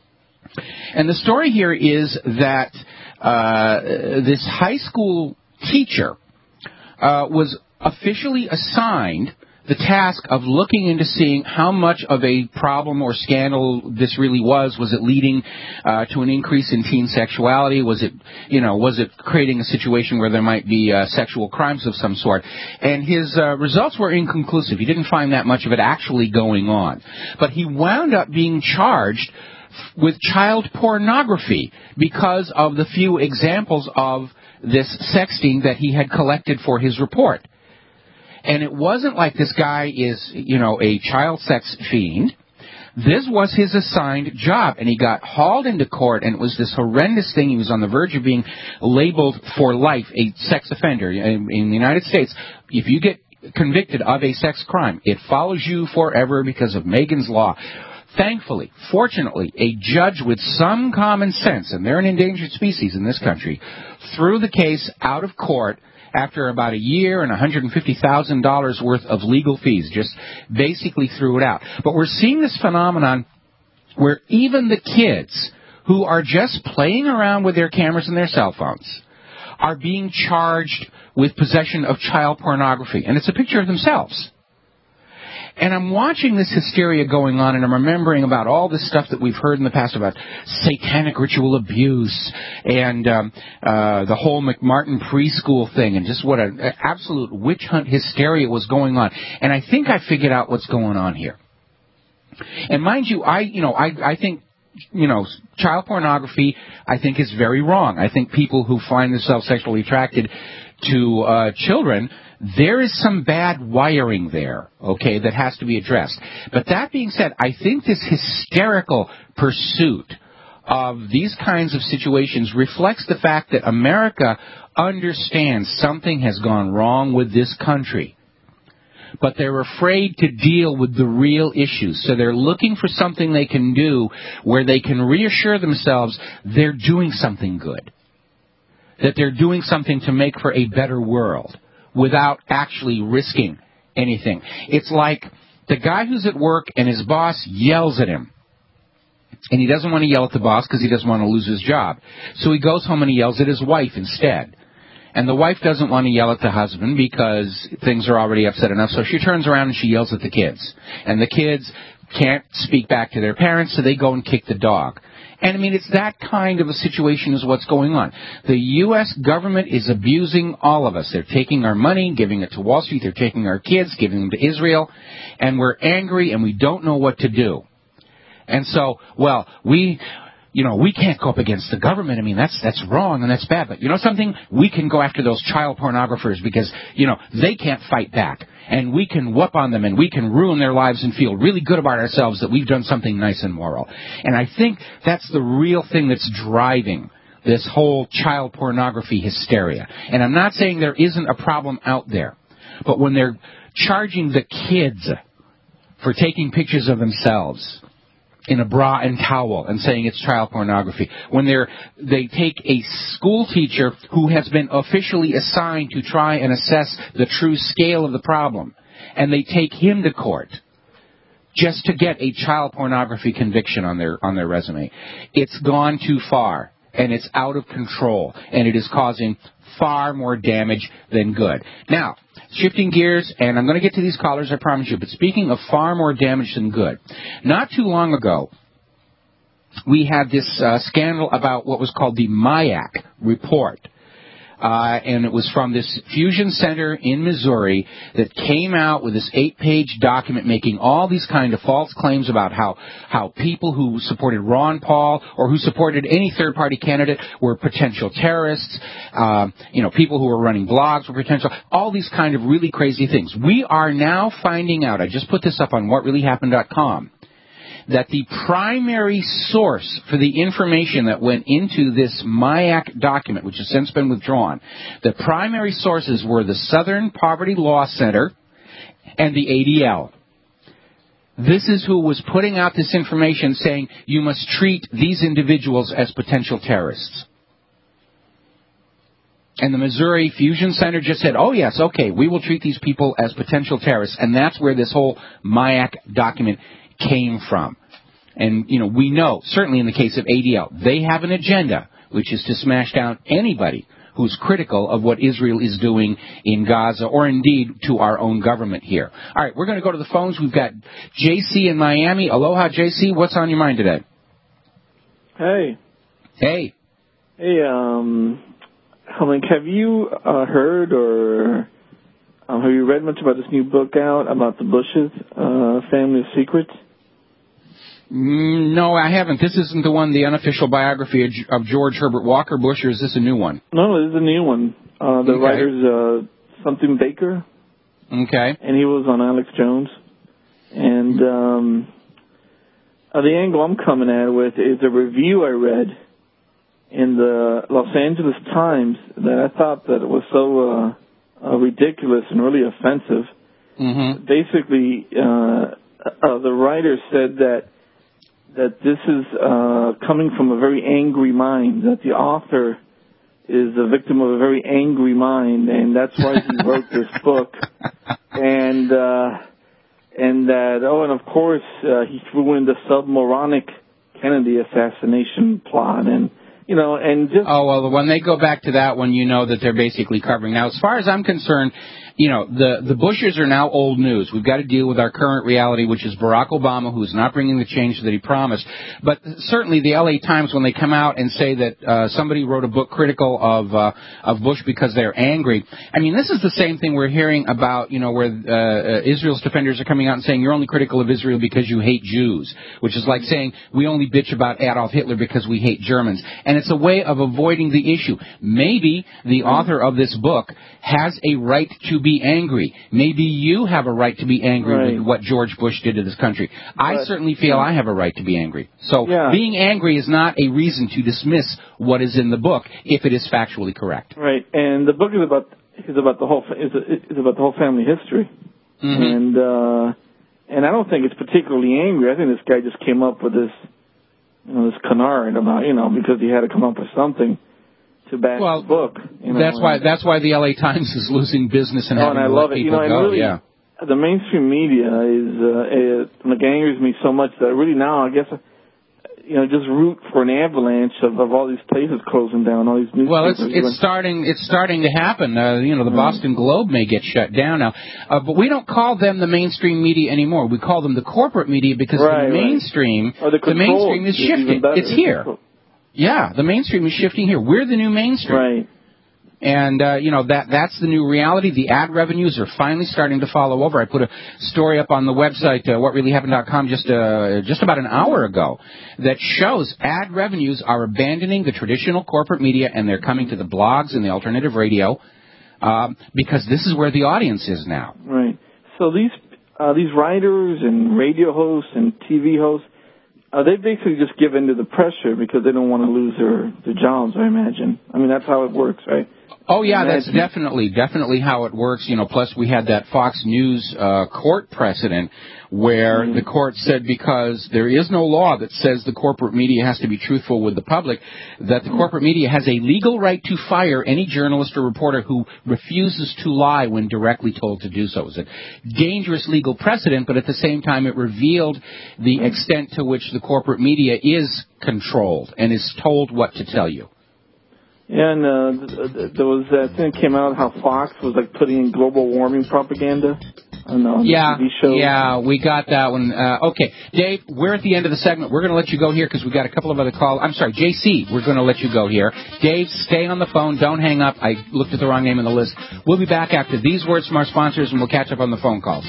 And the story here is that uh, this high school teacher uh, was officially assigned the task of looking into seeing how much of a problem or scandal this really was. Was it leading uh, to an increase in teen sexuality? Was it, you know, was it creating a situation where there might be uh, sexual crimes of some sort? And his uh, results were inconclusive. He didn't find that much of it actually going on. But he wound up being charged with child pornography because of the few examples of this sexting that he had collected for his report. And it wasn't like this guy is, you know, a child sex fiend. This was his assigned job, and he got hauled into court, and it was this horrendous thing. He was on the verge of being labeled for life a sex offender. In, in the United States, if you get convicted of a sex crime, it follows you forever because of Megan's Law. Thankfully, fortunately, a judge with some common sense, and they're an endangered species in this country, threw the case out of court after about a year and one hundred fifty thousand dollars worth of legal fees. Just basically threw it out. But we're seeing this phenomenon where even the kids who are just playing around with their cameras and their cell phones are being charged with possession of child pornography. And it's a picture of themselves. And I'm watching this hysteria going on, and I'm remembering about all this stuff that we've heard in the past about satanic ritual abuse and um, uh, the whole McMartin preschool thing, and just what an absolute witch hunt hysteria was going on. And I think I figured out what's going on here. And mind you, I, you know, I, I think, you know, child pornography, I think, is very wrong. I think people who find themselves sexually attracted to uh, children, there is some bad wiring there, okay, that has to be addressed. But that being said, I think this hysterical pursuit of these kinds of situations reflects the fact that America understands something has gone wrong with this country. But they're afraid to deal with the real issues. So they're looking for something they can do where they can reassure themselves they're doing something good, that they're doing something to make for a better world, without actually risking anything. It's like the guy who's at work and his boss yells at him. And he doesn't want to yell at the boss because he doesn't want to lose his job. So he goes home and he yells at his wife instead. And the wife doesn't want to yell at the husband because things are already upset enough. So she turns around and she yells at the kids. And the kids can't speak back to their parents, so they go and kick the dog. And, I mean, it's that kind of a situation is what's going on. The U S government is abusing all of us. They're taking our money, giving it to Wall Street. They're taking our kids, giving them to Israel. And we're angry, and we don't know what to do. And so, well, we... You know, we can't go up against the government. I mean, that's that's wrong and that's bad. But you know something? We can go after those child pornographers because, you know, they can't fight back. And we can whoop on them and we can ruin their lives and feel really good about ourselves that we've done something nice and moral. And I think that's the real thing that's driving this whole child pornography hysteria. And I'm not saying there isn't a problem out there. But when they're charging the kids for taking pictures of themselves in a bra and towel and saying it's child pornography, when they're they take a school teacher who has been officially assigned to try and assess the true scale of the problem, and they take him to court just to get a child pornography conviction on their on their resume, it's gone too far, and it's out of control, and it is causing far more damage than good. Now, shifting gears, and I'm going to get to these callers, I promise you, but speaking of far more damage than good, not too long ago, we had this uh, scandal about what was called the MIAC report. Uh, and it was from this fusion center in Missouri that came out with this eight-page document making all these kind of false claims about how, how people who supported Ron Paul or who supported any third-party candidate were potential terrorists, uh, you know, people who were running blogs were potential, all these kind of really crazy things. We are now finding out, I just put this up on what really happened dot com, that the primary source for the information that went into this MIAC document, which has since been withdrawn, the primary sources were the Southern Poverty Law Center and the A D L. This is who was putting out this information saying you must treat these individuals as potential terrorists. And the Missouri Fusion Center just said, oh, yes, okay, we will treat these people as potential terrorists. And that's where this whole M I A C document came from. And, you know, we know, certainly in the case of A D L, they have an agenda, which is to smash down anybody who's critical of what Israel is doing in Gaza, or indeed to our own government here. All right, we're going to go to the phones. We've got J C in Miami. Aloha, J C. What's on your mind today? Hey. Hey. Hey, um, Link, have you uh, heard or um, have you read much about this new book out about the Bushes, uh, Family of Secrets? Mm, no, I haven't. This isn't the one, the unofficial biography of, of George Herbert Walker Bush, or is this a new one? No, this is a new one. Uh, the okay. writer's uh, something Baker. Okay. And he was on Alex Jones. And um, uh, the angle I'm coming at with is a review I read in the Los Angeles Times that I thought that it was so uh, uh, ridiculous and really offensive. Mm-hmm. Basically, uh, uh, the writer said that that this is uh, coming from a very angry mind, that the author is a victim of a very angry mind, and that's why he wrote this book. And uh, and that, oh, and of course, uh, he threw in the submoronic Kennedy assassination plot, and you know, and just... Oh, well, when they go back to that one, you know that they're basically covering. Now, as far as I'm concerned, you know, the, the Bushes are now old news. We've got to deal with our current reality, which is Barack Obama, who's not bringing the change that he promised. But certainly the L A Times, when they come out and say that uh, somebody wrote a book critical of uh, of Bush because they're angry, I mean, this is the same thing we're hearing about, you know, where uh, Israel's defenders are coming out and saying you're only critical of Israel because you hate Jews, which is like saying we only bitch about Adolf Hitler because we hate Germans. And it's a way of avoiding the issue. Maybe the author of this book has a right to be angry. Maybe you have a right to be angry right. with what George Bush did to this country. But, I certainly feel yeah. I have a right to be angry. So yeah. being angry is not a reason to dismiss what is in the book if it is factually correct. Right, and the book is about is about the whole is is about the whole family history, mm-hmm. and uh, and I don't think it's particularly angry. I think this guy just came up with this, you know, this canard about, you know, because he had to come up with something to back well, the book. You know, that's and, why that's why the L A Times is losing business and oh, having and I to love let it. people you know, go. and really, yeah. The mainstream media is uh, it, like, angers me so much that really now I guess, you know, just root for an avalanche of, of all these places closing down, all these newspapers. Well, it's it's starting it's starting to happen. Uh, you know, the Boston Globe may get shut down now, uh, but we don't call them the mainstream media anymore. We call them the corporate media because right, the mainstream right. the, the mainstream is shifting. It's here. Yeah, the mainstream is shifting here. We're the new mainstream. Right. And, uh, you know, that that's the new reality. The ad revenues are finally starting to follow over. I put a story up on the website, uh, what really happened dot com, just, uh, just about an hour ago that shows ad revenues are abandoning the traditional corporate media and they're coming to the blogs and the alternative radio um, because this is where the audience is now. Right. So these uh, these writers and radio hosts and T V hosts, Uh, they basically just give in to the pressure because they don't want to lose their, their jobs, I imagine. I mean, that's how it works, right? Oh, yeah, that's definitely, definitely how it works. You know, plus we had that Fox News uh, court precedent where mm-hmm. the court said because there is no law that says the corporate media has to be truthful with the public, that the corporate media has a legal right to fire any journalist or reporter who refuses to lie when directly told to do so. It was a dangerous legal precedent, but at the same time it revealed the extent to which the corporate media is controlled and is told what to tell you. Yeah, and uh, there was that thing that came out how Fox was like putting in global warming propaganda on, on yeah, the T V show. Yeah, we got that one. Uh, okay, Dave, we're at the end of the segment. We're going to let you go here because we've got a couple of other calls. I'm sorry, J C, we're going to let you go here. Dave, stay on the phone. Don't hang up. I looked at the wrong name on the list. We'll be back after these words from our sponsors, and we'll catch up on the phone calls.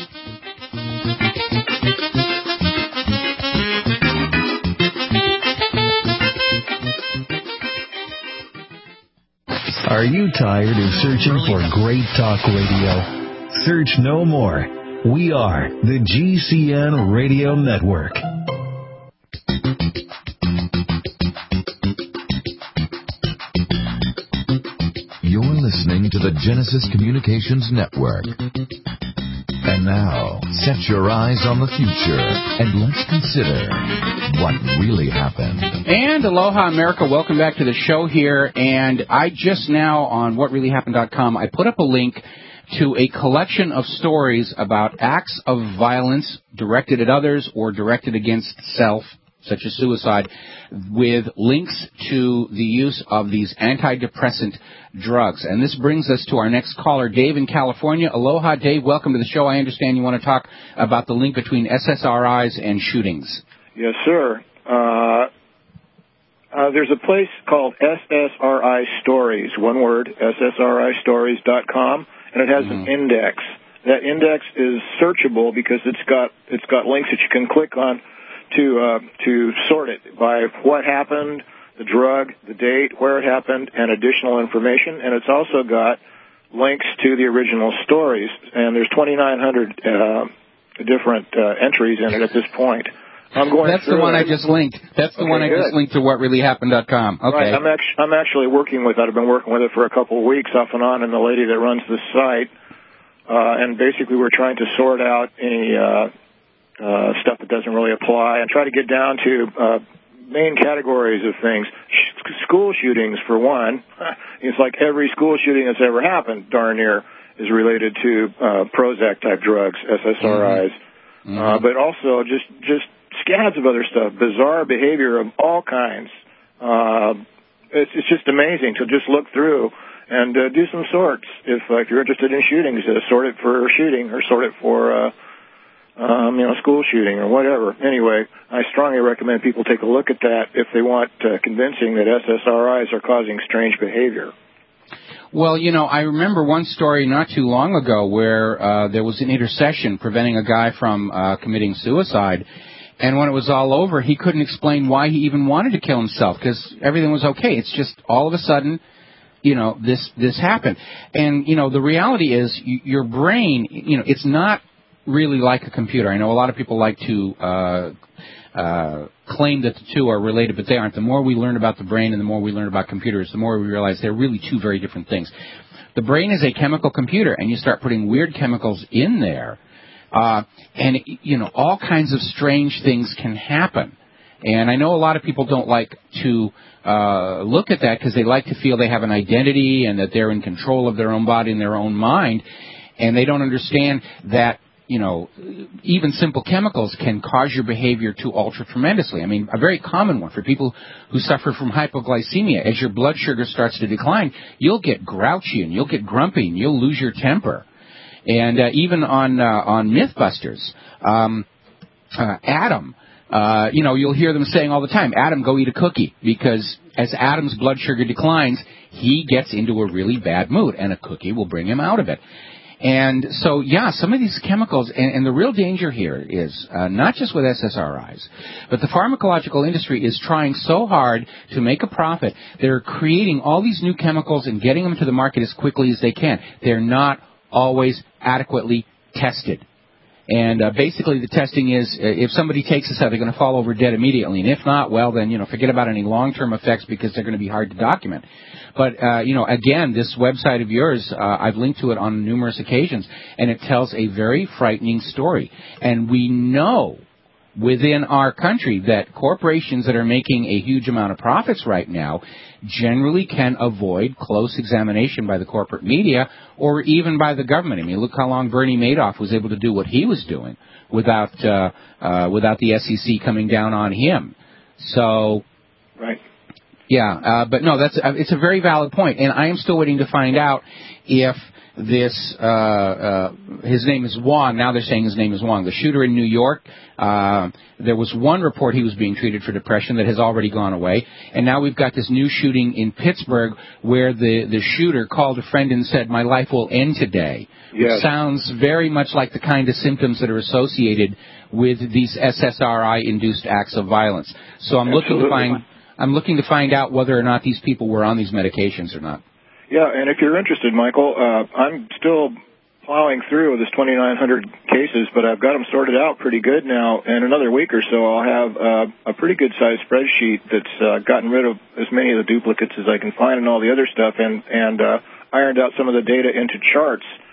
Are you tired of searching for great talk radio? Search no more. We are the G C N Radio Network. You're listening to the Genesis Communications Network. And now, set your eyes on the future and let's consider what really happened. And aloha, America. Welcome back to the show here. And I just now on what really happened dot com, I put up a link to a collection of stories about acts of violence directed at others or directed against self, such as suicide, with links to the use of these antidepressant drugs. And this brings us to our next caller, Dave in California. Aloha, Dave. Welcome to the show. I understand you want to talk about the link between S S R Is and shootings. Yes, sir. Uh, uh, there's a place called S S R I Stories, one word, S S R I stories dot com, and it has mm-hmm. an index. That index is searchable because it's got it's got links that you can click on to uh, to sort it by what happened, the drug, the date, where it happened, and additional information. And it's also got links to the original stories. And there's twenty-nine hundred uh, different uh, entries in it at this point. I'm going That's the one it. I just linked. That's the okay, one I good. just linked to what really happened dot com. Okay. Right. I'm, act- I'm actually working with it. I've been working with it for a couple of weeks off and on, and the lady that runs the site. Uh, and basically we're trying to sort out any uh, uh, stuff that doesn't really apply and try to get down to uh, main categories of things. Sh- school shootings, for one. It's like every school shooting that's ever happened, darn near, is related to uh, Prozac-type drugs, S S R Is. Mm-hmm. Uh, but also just, just scads of other stuff, bizarre behavior of all kinds. Uh, it's, it's just amazing to just look through and uh, do some sorts. If, uh, if you're interested in shootings, uh, sort it for shooting or sort it for, uh, um, you know, school shooting or whatever. Anyway, I strongly recommend people take a look at that if they want uh, convincing that S S R Is are causing strange behavior. Well, you know, I remember one story not too long ago where uh, there was an intercession preventing a guy from uh, committing suicide. And when it was all over, he couldn't explain why he even wanted to kill himself because everything was okay. It's just all of a sudden, you know, this this happened. And, you know, the reality is y- your brain, you know, it's not really like a computer. I know a lot of people like to uh, uh, claim that the two are related, but they aren't. The more we learn about the brain and the more we learn about computers, the more we realize they're really two very different things. The brain is a chemical computer, and you start putting weird chemicals in there, uh, and, you know, all kinds of strange things can happen. And I know a lot of people don't like to uh, look at that because they like to feel they have an identity and that they're in control of their own body and their own mind, and they don't understand that, you know, even simple chemicals can cause your behavior to alter tremendously. I mean, a very common one for people who suffer from hypoglycemia, as your blood sugar starts to decline, you'll get grouchy and you'll get grumpy and you'll lose your temper. And uh, even on uh, on Mythbusters, um, uh, Adam, uh, you know, you'll hear them saying all the time, Adam, go eat a cookie, because as Adam's blood sugar declines, he gets into a really bad mood, and a cookie will bring him out of it. And so, yeah, some of these chemicals, and, and the real danger here is uh, not just with S S R Is, but the pharmacological industry is trying so hard to make a profit. They're creating all these new chemicals and getting them to the market as quickly as they can. They're not always adequately tested. And uh, basically the testing is uh, if somebody takes this out, they're going to fall over dead immediately. And if not, well, then, you know, forget about any long-term effects because they're going to be hard to document. But, uh, you know, again, this website of yours, uh, I've linked to it on numerous occasions, and it tells a very frightening story. And we know within our country that corporations that are making a huge amount of profits right now generally can avoid close examination by the corporate media or even by the government. I mean, look how long Bernie Madoff was able to do what he was doing without uh, uh, without the S E C coming down on him. So, right. Yeah, uh, but no, that's uh, it's a very valid point, and I am still waiting to find out if this, uh, uh, his name is Wong, now they're saying his name is Wong, the shooter in New York, uh, there was one report he was being treated for depression that has already gone away, and now we've got this new shooting in Pittsburgh where the, the shooter called a friend and said, my life will end today, which yes. sounds very much like the kind of symptoms that are associated with these S S R I-induced acts of violence. So I'm Absolutely. looking to find, I'm looking to find out whether or not these people were on these medications or not. Yeah, and if you're interested, Michael, uh, I'm still plowing through this twenty-nine hundred cases, but I've got them sorted out pretty good now. In another week or so, I'll have uh, a pretty good-sized spreadsheet that's uh, gotten rid of as many of the duplicates as I can find and all the other stuff, and, and uh, ironed out some of the data into charts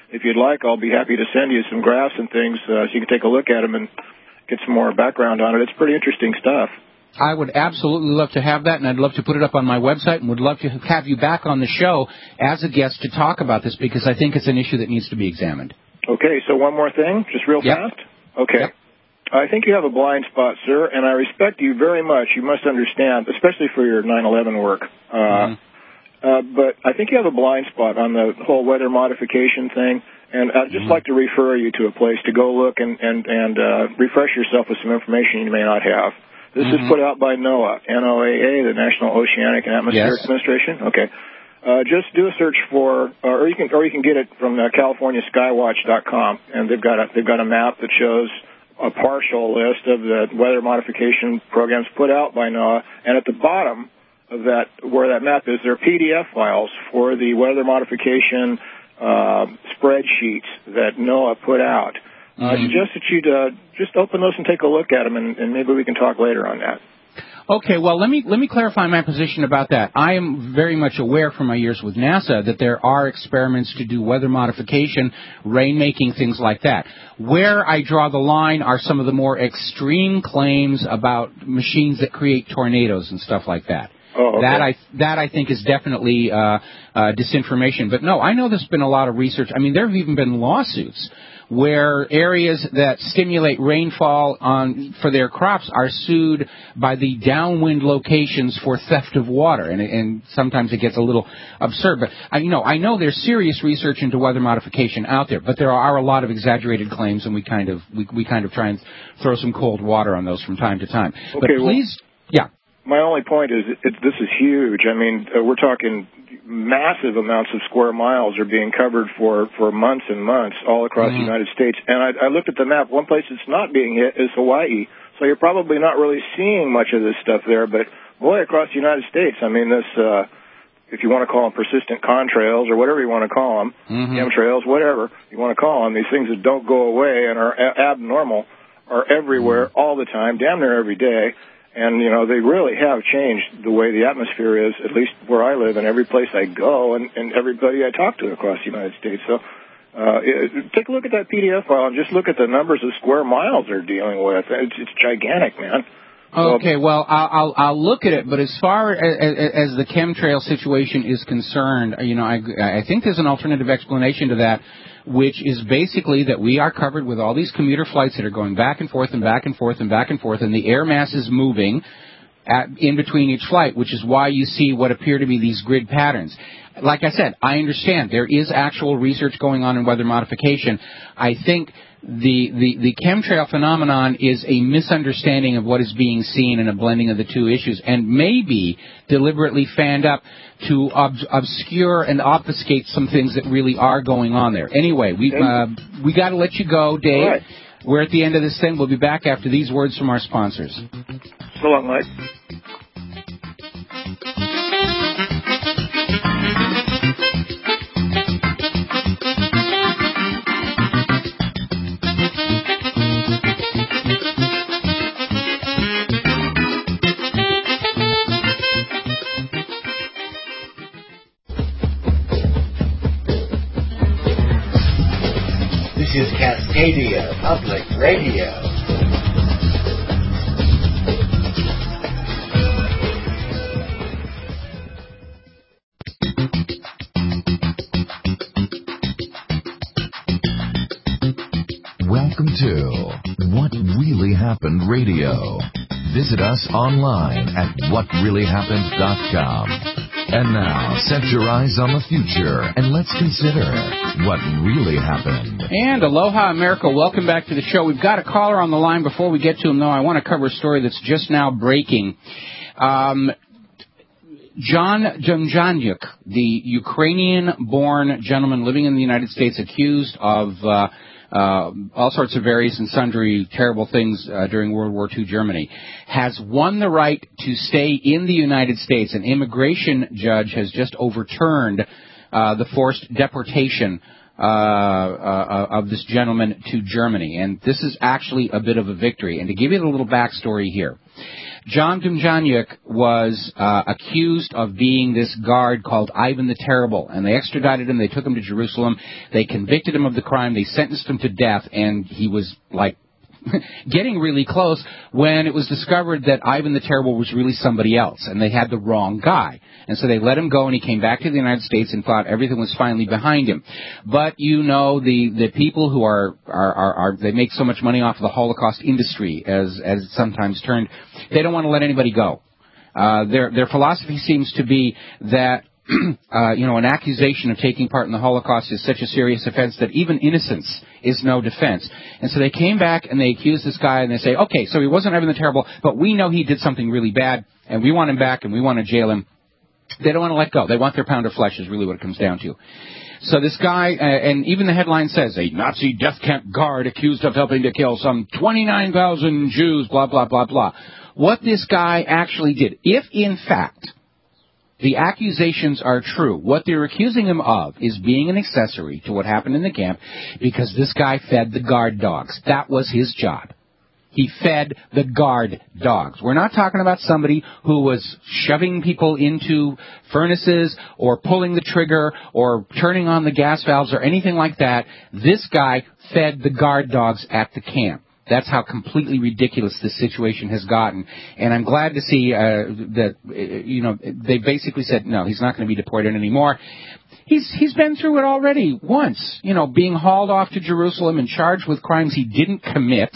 if you'd like, I'll be happy to send you some graphs and things uh, so you can take a look at them and get some more background on it. It's pretty interesting stuff. I would absolutely love to have that, and I'd love to put it up on my website, and would love to have you back on the show as a guest to talk about this, because I think it's an issue that needs to be examined. Okay, so one more thing, just real yep. fast. Okay. Yep. I think you have a blind spot, sir, and I respect you very much. You must understand, especially for your nine eleven work. Uh, mm-hmm. uh, but I think you have a blind spot on the whole weather modification thing, and I'd just mm-hmm. like to refer you to a place to go look and, and, and uh, refresh yourself with some information you may not have. This mm-hmm. is put out by NOAA, N O A A, the National Oceanic and Atmospheric yes. Administration. Okay. Uh, just do a search for, uh, or you can, or you can get it from uh, California Skywatch dot com, and they've got a, they've got a map that shows a partial list of the weather modification programs put out by NOAA, and at the bottom of that, where that map is, there are P D F files for the weather modification uh, spreadsheets that NOAA put out. Uh, I suggest that you'd uh, just open those and take a look at them, and, and maybe we can talk later on that. Okay, well, let me let me clarify my position about that. I am very much aware from my years with NASA that there are experiments to do weather modification, rainmaking, things like that. Where I draw the line are some of the more extreme claims about machines that create tornadoes and stuff like that. Oh, okay. That I that I think is definitely uh, uh, disinformation. But no, I know there's been a lot of research. I mean, there have even been lawsuits where areas that stimulate rainfall on for their crops are sued by the downwind locations for theft of water, and, and sometimes it gets a little absurd. But I, you know, I know there's serious research into weather modification out there, but there are a lot of exaggerated claims, and we kind of we, we kind of try and throw some cold water on those from time to time. Okay, but please, well, yeah. My only point is it, this is huge. I mean, uh, we're talking massive amounts of square miles are being covered for, for months and months all across mm-hmm. the United States. And I, I looked at the map. One place that's not being hit is Hawaii. So you're probably not really seeing much of this stuff there. But, boy, across the United States, I mean, this, uh, if you want to call them persistent contrails or whatever you want to call them, mm-hmm. chemtrails, whatever you want to call them, these things that don't go away and are a- abnormal are everywhere mm-hmm. all the time, damn near every day. And, you know, they really have changed the way the atmosphere is, at least where I live and every place I go and, and everybody I talk to across the United States. So uh, it, take a look at that P D F file and just look at the numbers of square miles they're dealing with. It's, it's gigantic, man. Okay, well, I'll, I'll, I'll look at it, but as far as, as, as the chemtrail situation is concerned, you know, I, I think there's an alternative explanation to that, which is basically that we are covered with all these commuter flights that are going back and forth and back and forth and back and forth, and the air mass is moving at, in between each flight, which is why you see what appear to be these grid patterns. Like I said, I understand there is actual research going on in weather modification. I think the, the, the chemtrail phenomenon is a misunderstanding of what is being seen and a blending of the two issues, and maybe deliberately fanned up to ob- obscure and obfuscate some things that really are going on there. Anyway, we uh, we got to let you go, Dave. Right. We're at the end of this thing. We'll be back after these words from our sponsors. So long, Mike. This is Cascadia Public Radio. Welcome to What Really Happened Radio. Visit us online at what really happened dot com. And now, set your eyes on the future, and let's consider what really happened. And aloha, America. Welcome back to the show. We've got a caller on the line. Before we get to him, though, I want to cover a story that's just now breaking. Um, John Demjanjuk, the Ukrainian-born gentleman living in the United States, accused of uh, uh, all sorts of various and sundry terrible things uh, during World War Two Germany, has won the right to stay in the United States. An immigration judge has just overturned uh, the forced deportation uh, uh, of this gentleman to Germany. And this is actually a bit of a victory. And to give you the little backstory here, John Demjanjuk was uh, accused of being this guard called Ivan the Terrible, and they extradited him. They took him to Jerusalem. They convicted him of the crime. They sentenced him to death, and he was like getting really close when it was discovered that Ivan the Terrible was really somebody else, and they had the wrong guy. And so they let him go, and he came back to the United States and thought everything was finally behind him. But, you know, the, the people who are, are, are, are, they make so much money off of the Holocaust industry, as, as it's sometimes termed, they don't want to let anybody go. Uh, their, their philosophy seems to be that Uh, you know, an accusation of taking part in the Holocaust is such a serious offense that even innocence is no defense. And so they came back and they accused this guy and they say, okay, so he wasn't Ivan the Terrible, but we know he did something really bad and we want him back and we want to jail him. They don't want to let go. They want their pound of flesh is really what it comes down to. So this guy, uh, and even the headline says, a Nazi death camp guard accused of helping to kill some twenty-nine thousand Jews, blah, blah, blah, blah. What this guy actually did, if in fact the accusations are true, what they're accusing him of is being an accessory to what happened in the camp because this guy fed the guard dogs. That was his job. He fed the guard dogs. We're not talking about somebody who was shoving people into furnaces or pulling the trigger or turning on the gas valves or anything like that. This guy fed the guard dogs at the camp. That's how completely ridiculous this situation has gotten. And I'm glad to see uh, that, uh, you know, they basically said, no, he's not going to be deported anymore. He's he's been through it already once, you know, being hauled off to Jerusalem and charged with crimes he didn't commit.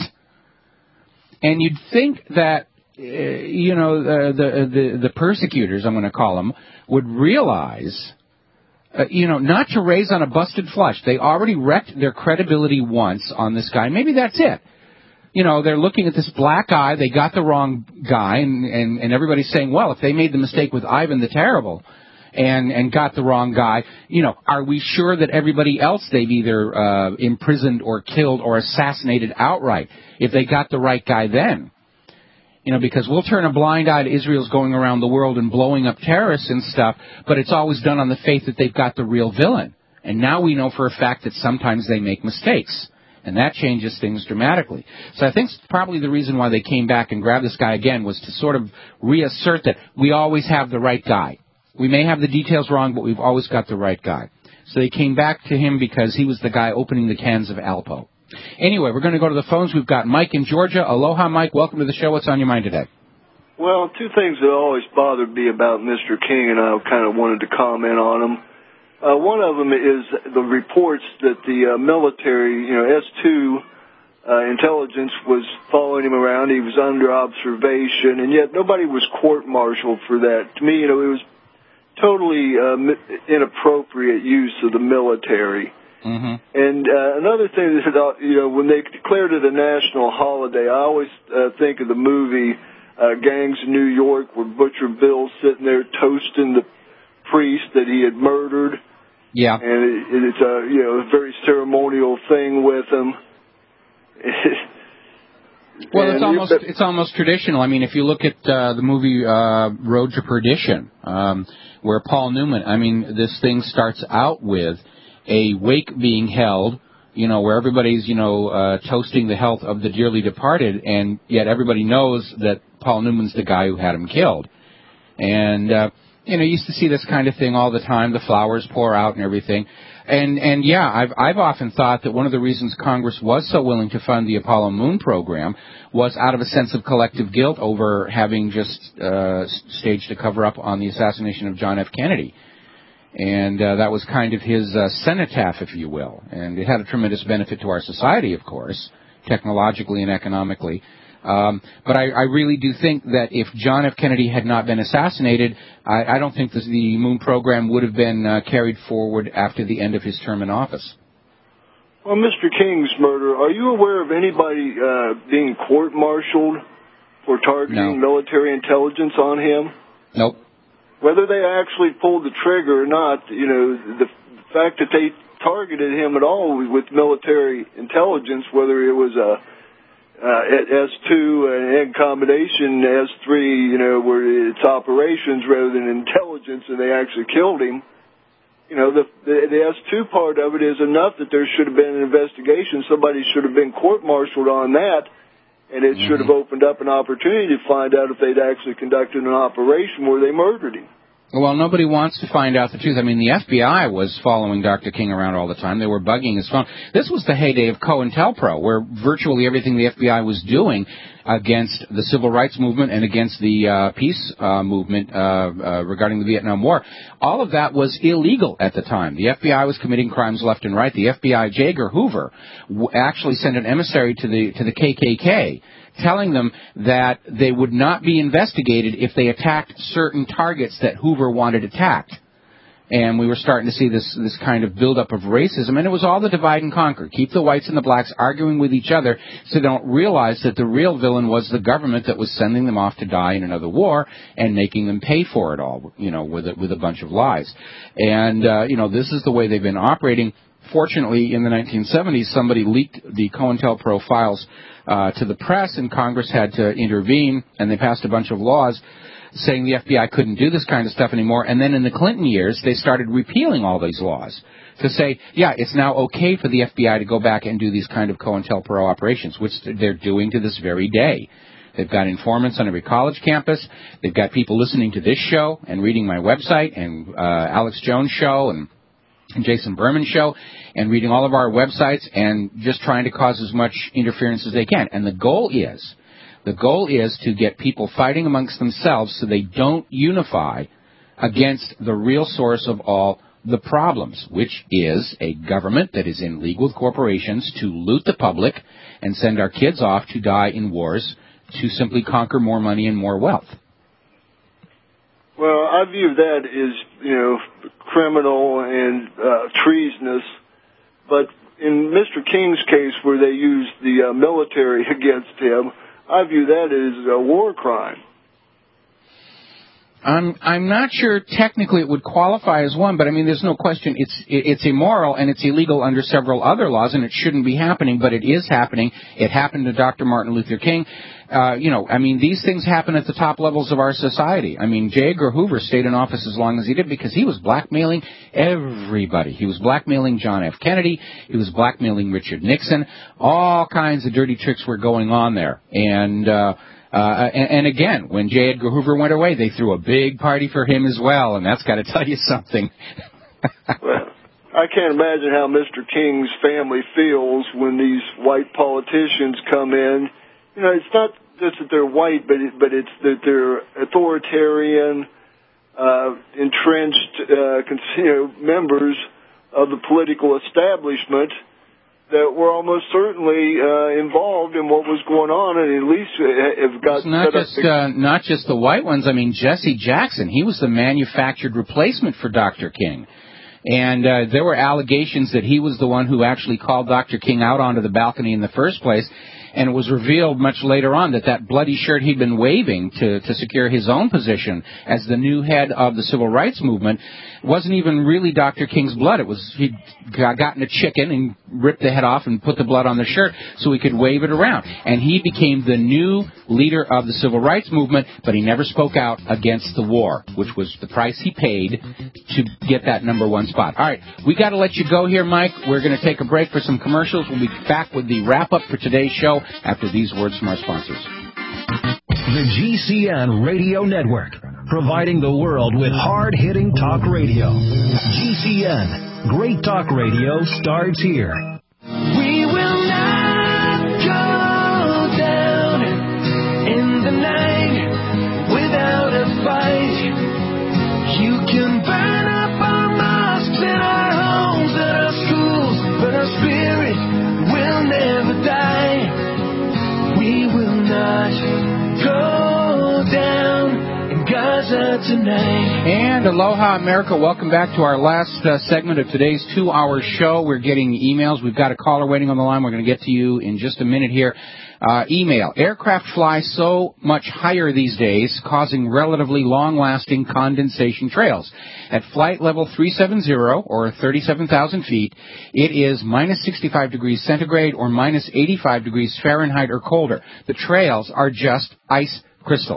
And you'd think that, uh, you know, the, the, the, the persecutors, I'm going to call them, would realize, uh, you know, not to raise on a busted flush. They already wrecked their credibility once on this guy. Maybe that's it. You know, they're looking at this black eye, they got the wrong guy, and, and, and everybody's saying, well, if they made the mistake with Ivan the Terrible and, and got the wrong guy, you know, are we sure that everybody else they've either uh, imprisoned or killed or assassinated outright if they got the right guy then? You know, because we'll turn a blind eye to Israel's going around the world and blowing up terrorists and stuff, but it's always done on the faith that they've got the real villain. And now we know for a fact that sometimes they make mistakes. And that changes things dramatically. So I think probably the reason why they came back and grabbed this guy again was to sort of reassert that we always have the right guy. We may have the details wrong, but we've always got the right guy. So they came back to him because he was the guy opening the cans of Alpo. Anyway, we're going to go to the phones. We've got Mike in Georgia. Aloha, Mike. Welcome to the show. What's on your mind today? Well, two things that always bothered me about Mister King, and I kind of wanted to comment on them. Uh, one of them is the reports that the uh, military, you know, S two uh, intelligence was following him around. He was under observation, and yet nobody was court-martialed for that. To me, you know, it was totally uh, inappropriate use of the military. Mm-hmm. And uh, another thing that, uh, you know, when they declared it a national holiday, I always uh, think of the movie uh, Gangs of New York, where Butcher Bill's sitting there toasting the priest that he had murdered. Yeah. And it, it's a, you know, a very ceremonial thing with him. Well, it's almost it's almost traditional. I mean, if you look at uh, the movie uh, Road to Perdition, um, where Paul Newman, I mean, this thing starts out with a wake being held, you know, where everybody's, you know, uh, toasting the health of the dearly departed, and yet everybody knows that Paul Newman's the guy who had him killed. And, uh, you know, you used to see this kind of thing all the time. The flowers pour out and everything. And, and yeah, I've, I've often thought that one of the reasons Congress was so willing to fund the Apollo Moon program was out of a sense of collective guilt over having just uh, staged a cover-up on the assassination of John F. Kennedy. And uh, that was kind of his uh, cenotaph, if you will. And it had a tremendous benefit to our society, of course, technologically and economically. Um, but I, I really do think that if John F. Kennedy had not been assassinated, I, I don't think the, the Moon program would have been uh, carried forward after the end of his term in office. Well, Mister King's murder, are you aware of anybody uh, being court-martialed for targeting No. military intelligence on him? Nope. Whether they actually pulled the trigger or not, you know, the fact that they targeted him at all with military intelligence, whether it was a uh, S two and in combination S three, you know, where it's operations rather than intelligence, and they actually killed him. you know, the, the, the S two part of it is enough that there should have been an investigation. Somebody should have been court-martialed on that, and it mm-hmm. should have opened up an opportunity to find out if they'd actually conducted an operation where they murdered him. Well, nobody wants to find out the truth. I mean, the F B I was following Doctor King around all the time. They were bugging his phone. This was the heyday of COINTELPRO, where virtually everything the F B I was doing against the civil rights movement and against the uh, peace uh, movement uh, uh, regarding the Vietnam War, all of that was illegal at the time. The F B I was committing crimes left and right. The F B I, J. Edgar Hoover, w- actually sent an emissary to the to the K K K, telling them that they would not be investigated if they attacked certain targets that Hoover wanted attacked. And we were starting to see this this kind of buildup of racism, and it was all the divide and conquer. Keep the whites and the blacks arguing with each other so they don't realize that the real villain was the government that was sending them off to die in another war and making them pay for it all, you know, with a, with a bunch of lies. And, uh, you know, this is the way they've been operating. Fortunately, in the nineteen seventies, somebody leaked the COINTELPRO files uh, to the press, and Congress had to intervene, and they passed a bunch of laws saying the F B I couldn't do this kind of stuff anymore. And then in the Clinton years, they started repealing all these laws to say, yeah, it's now okay for the F B I to go back and do these kind of COINTELPRO operations, which they're doing to this very day. They've got informants on every college campus. They've got people listening to this show and reading my website and uh, Alex Jones' show and, and Jason Berman's show and reading all of our websites and just trying to cause as much interference as they can. And the goal is... The goal is to get people fighting amongst themselves so they don't unify against the real source of all the problems, which is a government that is in league with corporations to loot the public and send our kids off to die in wars to simply conquer more money and more wealth. Well, I view that as, you know, criminal and uh, treasonous, but in Mister King's case where they used the uh, military against him, I view that as a war crime. I'm I'm not sure technically it would qualify as one, but I mean, there's no question it's it's immoral and it's illegal under several other laws, and it shouldn't be happening, but it is happening. It happened to Doctor Martin Luther King. Uh, you know, I mean, these things happen at the top levels of our society. I mean, J. Edgar Hoover stayed in office as long as he did because he was blackmailing everybody. He was blackmailing John F. Kennedy. He was blackmailing Richard Nixon. All kinds of dirty tricks were going on there. And, uh, uh, and, and again, when J. Edgar Hoover went away, they threw a big party for him as well, and that's got to tell you something. Well, I can't imagine how Mister King's family feels when these white politicians come in. You know, it's not just that they're white, but it, but it's that they're authoritarian, uh, entrenched, uh, you know, members of the political establishment that were almost certainly uh, involved in what was going on, and at least have got it's not set just up. Uh, not just the white ones. I mean, Jesse Jackson, he was the manufactured replacement for Doctor King. And uh, there were allegations that he was the one who actually called Doctor King out onto the balcony in the first place. And it was revealed much later on that that bloody shirt he'd been waving to, to secure his own position as the new head of the civil rights movement wasn't even really Doctor King's blood. It was he'd gotten a chicken and ripped the head off and put the blood on the shirt so he could wave it around. And he became the new leader of the civil rights movement, but he never spoke out against the war, which was the price he paid to get that number one spot. All right, we got to let you go here, Mike. We're going to take a break for some commercials. We'll be back with the wrap-up for today's show after these words from our sponsors. The G C N Radio Network, providing the world with hard-hitting talk radio. G C N, great talk radio starts here. We will not go down in the night without a fight. You can burn up our mosques and our homes and our schools, but our spirit will never die. We will not go down in Gaza tonight. And aloha, America. Welcome back to our last uh, segment of today's two-hour show. We're getting emails. We've got a caller waiting on the line. We're going to get to you in just a minute here. Uh, email. Aircraft fly so much higher these days, causing relatively long-lasting condensation trails. At flight level three seventy, or thirty-seven thousand feet, it is minus sixty-five degrees centigrade or minus eighty-five degrees Fahrenheit or colder. The trails are just ice crystals.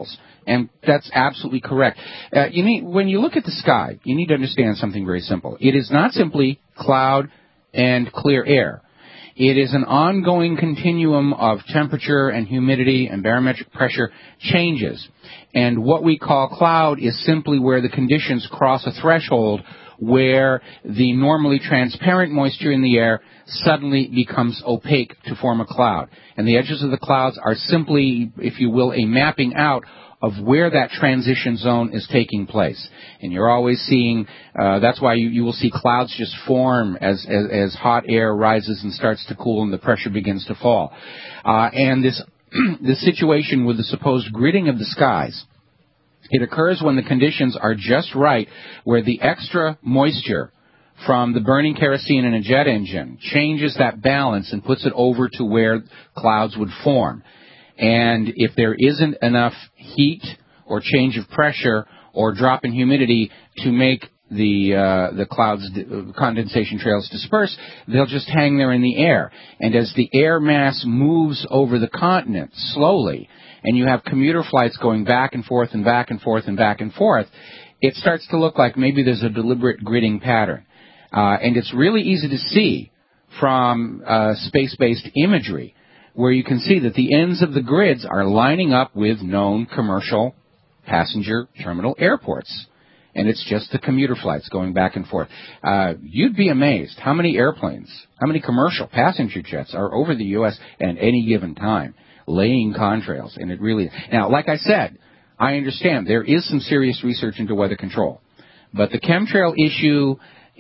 And that's absolutely correct. Uh, you need, when you look at the sky, you need to understand something very simple. It is not simply cloud and clear air. It is an ongoing continuum of temperature and humidity and barometric pressure changes. And what we call cloud is simply where the conditions cross a threshold where the normally transparent moisture in the air suddenly becomes opaque to form a cloud. And the edges of the clouds are simply, if you will, a mapping out of where that transition zone is taking place. And you're always seeing, uh, that's why you, you will see clouds just form as, as, as hot air rises and starts to cool and the pressure begins to fall. Uh, and this, this situation with the supposed gridding of the skies, it occurs when the conditions are just right, where the extra moisture from the burning kerosene in a jet engine changes that balance and puts it over to where clouds would form. And if there isn't enough heat or change of pressure or drop in humidity to make the uh, the clouds, uh, condensation trails disperse, they'll just hang there in the air. And as the air mass moves over the continent slowly, and you have commuter flights going back and forth and back and forth and back and forth, it starts to look like maybe there's a deliberate gridding pattern. Uh, and it's really easy to see from uh, space-based imagery, where you can see that the ends of the grids are lining up with known commercial passenger terminal airports. And it's just the commuter flights going back and forth. Uh, you'd be amazed how many airplanes, how many commercial passenger jets are over the U S at any given time, laying contrails. And it really, now, like I said, I understand there is some serious research into weather control. But the chemtrail issue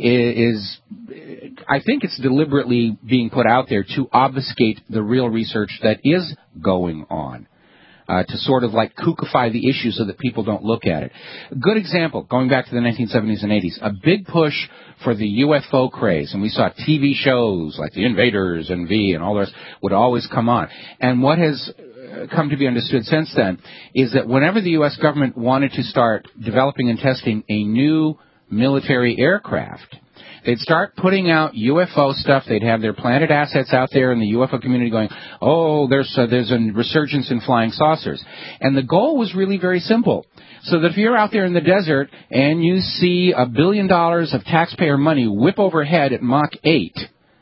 is, I think it's deliberately being put out there to obfuscate the real research that is going on, uh, to sort of like kookify the issue so that people don't look at it. A good example, going back to the nineteen seventies and eighties, a big push for the U F O craze, and we saw T V shows like The Invaders and V and all the rest would always come on. And what has come to be understood since then is that whenever the U S government wanted to start developing and testing a new military aircraft, they'd start putting out U F O stuff. They'd have their planted assets out there in the U F O community going, oh, there's a, there's a resurgence in flying saucers. And the goal was really very simple. So that if you're out there in the desert and you see a billion dollars of taxpayer money whip overhead at Mach eight,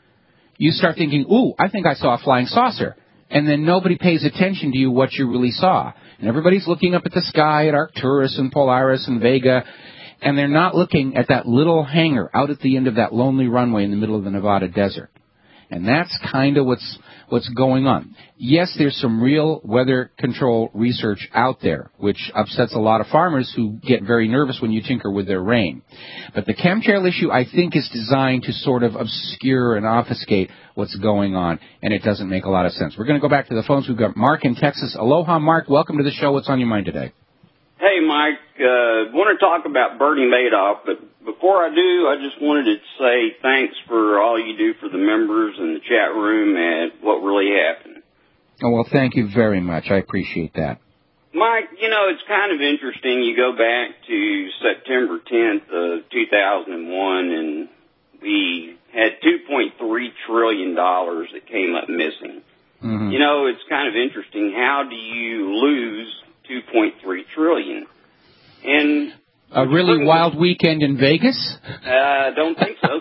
you start thinking, ooh, I think I saw a flying saucer. And then nobody pays attention to you what you really saw. And everybody's looking up at the sky at Arcturus and Polaris and Vega, and they're not looking at that little hangar out at the end of that lonely runway in the middle of the Nevada desert. And that's kind of what's what's going on. Yes, there's some real weather control research out there, which upsets a lot of farmers who get very nervous when you tinker with their rain. But the chemtrail issue, I think, is designed to sort of obscure and obfuscate what's going on, and it doesn't make a lot of sense. We're going to go back to the phones. We've got Mark in Texas. Aloha, Mark. Welcome to the show. What's on your mind today? Hey, Mike. Uh, want to talk about Bernie Madoff, but before I do, I just wanted to say thanks for all you do for the members in the chat room and what really happened. Oh, well, thank you very much. I appreciate that. Mike, you know, it's kind of interesting. You go back to September tenth of two thousand one, and we had two point three trillion dollars that came up missing. Mm-hmm. You know, it's kind of interesting. How do you lose two point three trillion dollars? And a really wild weekend in Vegas? I uh, don't think so.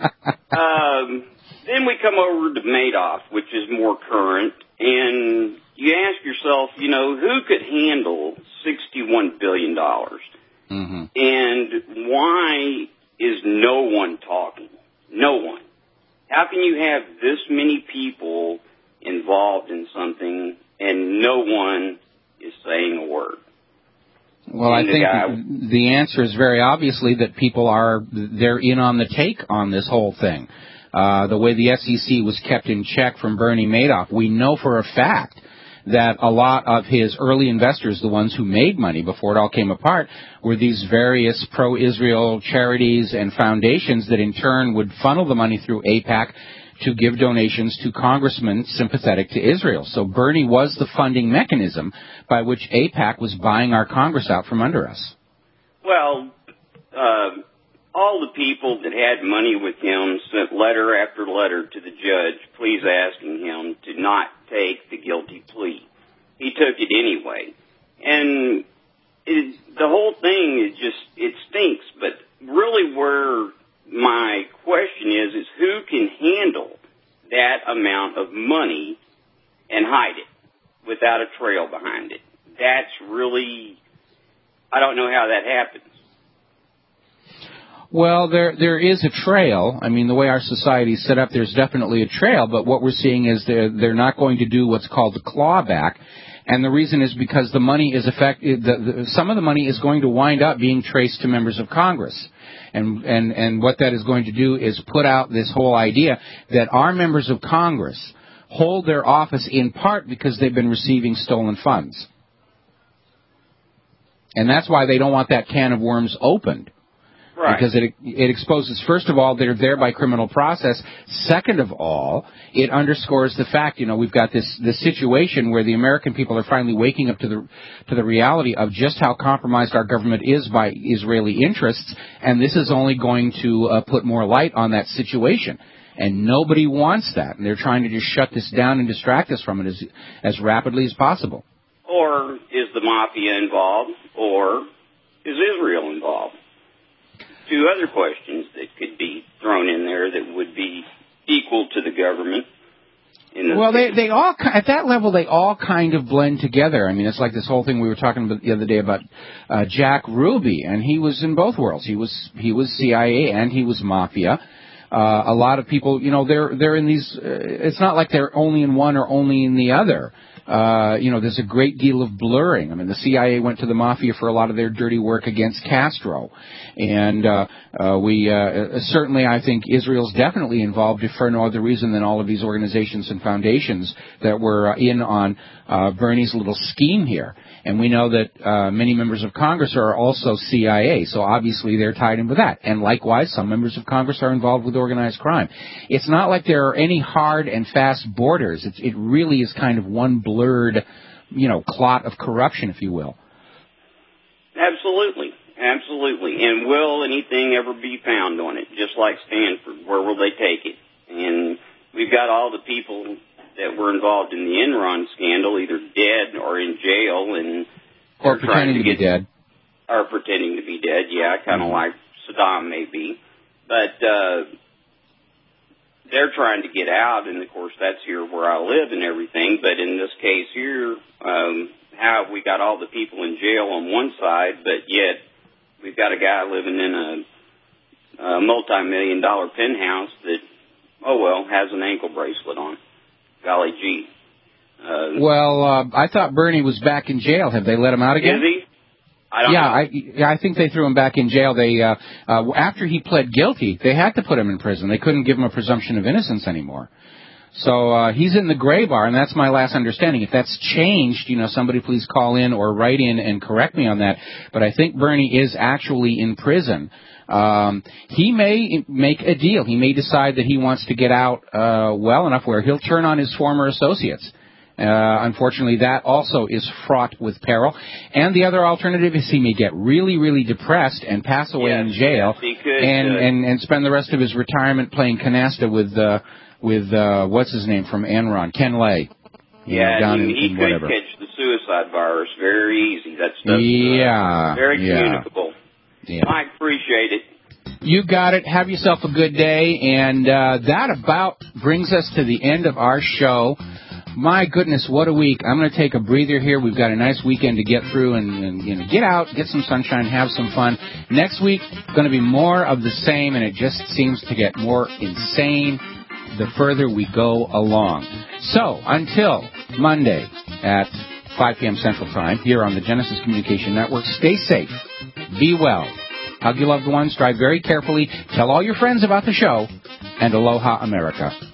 um, then we come over to Madoff, which is more current, and you ask yourself, you know, who could handle sixty-one billion dollars? Mm-hmm. And why is no one talking? No one. How can you have this many people involved in something and no one is saying a word? Well, I think the answer is very obviously that people are, they're in on the take on this whole thing. Uh, the way the S E C was kept in check from Bernie Madoff, we know for a fact that a lot of his early investors, the ones who made money before it all came apart, were these various pro-Israel charities and foundations that in turn would funnel the money through AIPAC to give donations to congressmen sympathetic to Israel. So Bernie was the funding mechanism by which AIPAC was buying our Congress out from under us. Well, uh, all the people that had money with him sent letter after letter to the judge, please asking him to not take the guilty plea. He took it anyway. And the whole thing is just, it stinks. But really where my question is, is who can handle that amount of money and hide it without a trail behind it? That's really, I don't know how that happens. Well, there there is a trail. I mean, the way our society is set up, there's definitely a trail, but what we're seeing is they're, they're not going to do what's called the clawback. And the reason is because the money is affected, the, the, some of the money is going to wind up being traced to members of Congress. And, and, and what that is going to do is put out this whole idea that our members of Congress hold their office in part because they've been receiving stolen funds. And that's why they don't want that can of worms opened. Right. Because it it exposes, first of all, they're there by criminal process. Second of all, it underscores the fact, you know, we've got this this situation where the American people are finally waking up to the to the reality of just how compromised our government is by Israeli interests, and this is only going to uh, put more light on that situation. And nobody wants that, and they're trying to just shut this down and distract us from it as as rapidly as possible. Or is the mafia involved, or is Israel involved? Two other questions that could be thrown in there that would be equal to the government. In the well, they they all at that level they all kind of blend together. I mean, it's like this whole thing we were talking about the other day about uh, Jack Ruby, and he was in both worlds. He was he was C I A and he was mafia. Uh, a lot of people, you know, they're they're in these. Uh, it's not like they're only in one or only in the other. Uh, you know, there's a great deal of blurring. I mean, the C I A went to the mafia for a lot of their dirty work against Castro. And uh, uh, we uh, certainly, I think, Israel's definitely involved, if for no other reason than all of these organizations and foundations that were in on uh, Bernie's little scheme here. And we know that uh, many members of Congress are also C I A, so obviously they're tied in with that. And likewise, some members of Congress are involved with organized crime. It's not like there are any hard and fast borders. It's, it really is kind of one blurred, you know, clot of corruption, if you will. Absolutely, absolutely. And will anything ever be found on it? Just like Stanford, where will they take it? And we've got all the people that were involved in the Enron scandal, either dead or in jail, and or pretending to, to get, be dead, or pretending to be dead. Yeah, kind of mm-hmm. like Saddam, maybe. But uh, they're trying to get out, and of course that's here where I live and everything. But in this case here, um, how we got all the people in jail on one side, but yet we've got a guy living in a, a multi-million dollar penthouse that, oh well, has an ankle bracelet on. Golly gee. Uh, well, uh, I thought Bernie was back in jail. Have they let him out again? Is he? I don't yeah, know. I, yeah, I think they threw him back in jail. They uh, uh, after he pled guilty, they had to put him in prison. They couldn't give him a presumption of innocence anymore. So uh, he's in the gray bar, and that's my last understanding. If that's changed, you know, somebody please call in or write in and correct me on that. But I think Bernie is actually in prison. Um, he may make a deal. He may decide that he wants to get out uh, well enough where he'll turn on his former associates. Uh, unfortunately, that also is fraught with peril. And the other alternative is he may get really, really depressed and pass away yes, in jail yes, he could, and, uh, and, and spend the rest of his retirement playing canasta with, uh, with uh, what's his name from Enron, Ken Lay. Yeah, down he, in, he in could whatever. catch the suicide virus very easy. That stuff's yeah, uh, very yeah. communicable. Yeah. I appreciate it. You got it. Have yourself a good day. And uh, that about brings us to the end of our show. My goodness, what a week. I'm going to take a breather here. We've got a nice weekend to get through and, and you know, get out, get some sunshine, have some fun. Next week, going to be more of the same, and it just seems to get more insane the further we go along. So, until Monday at five p.m. Central Time here on the Genesis Communication Network, stay safe, be well, hug your loved ones, drive very carefully, tell all your friends about the show, and aloha America.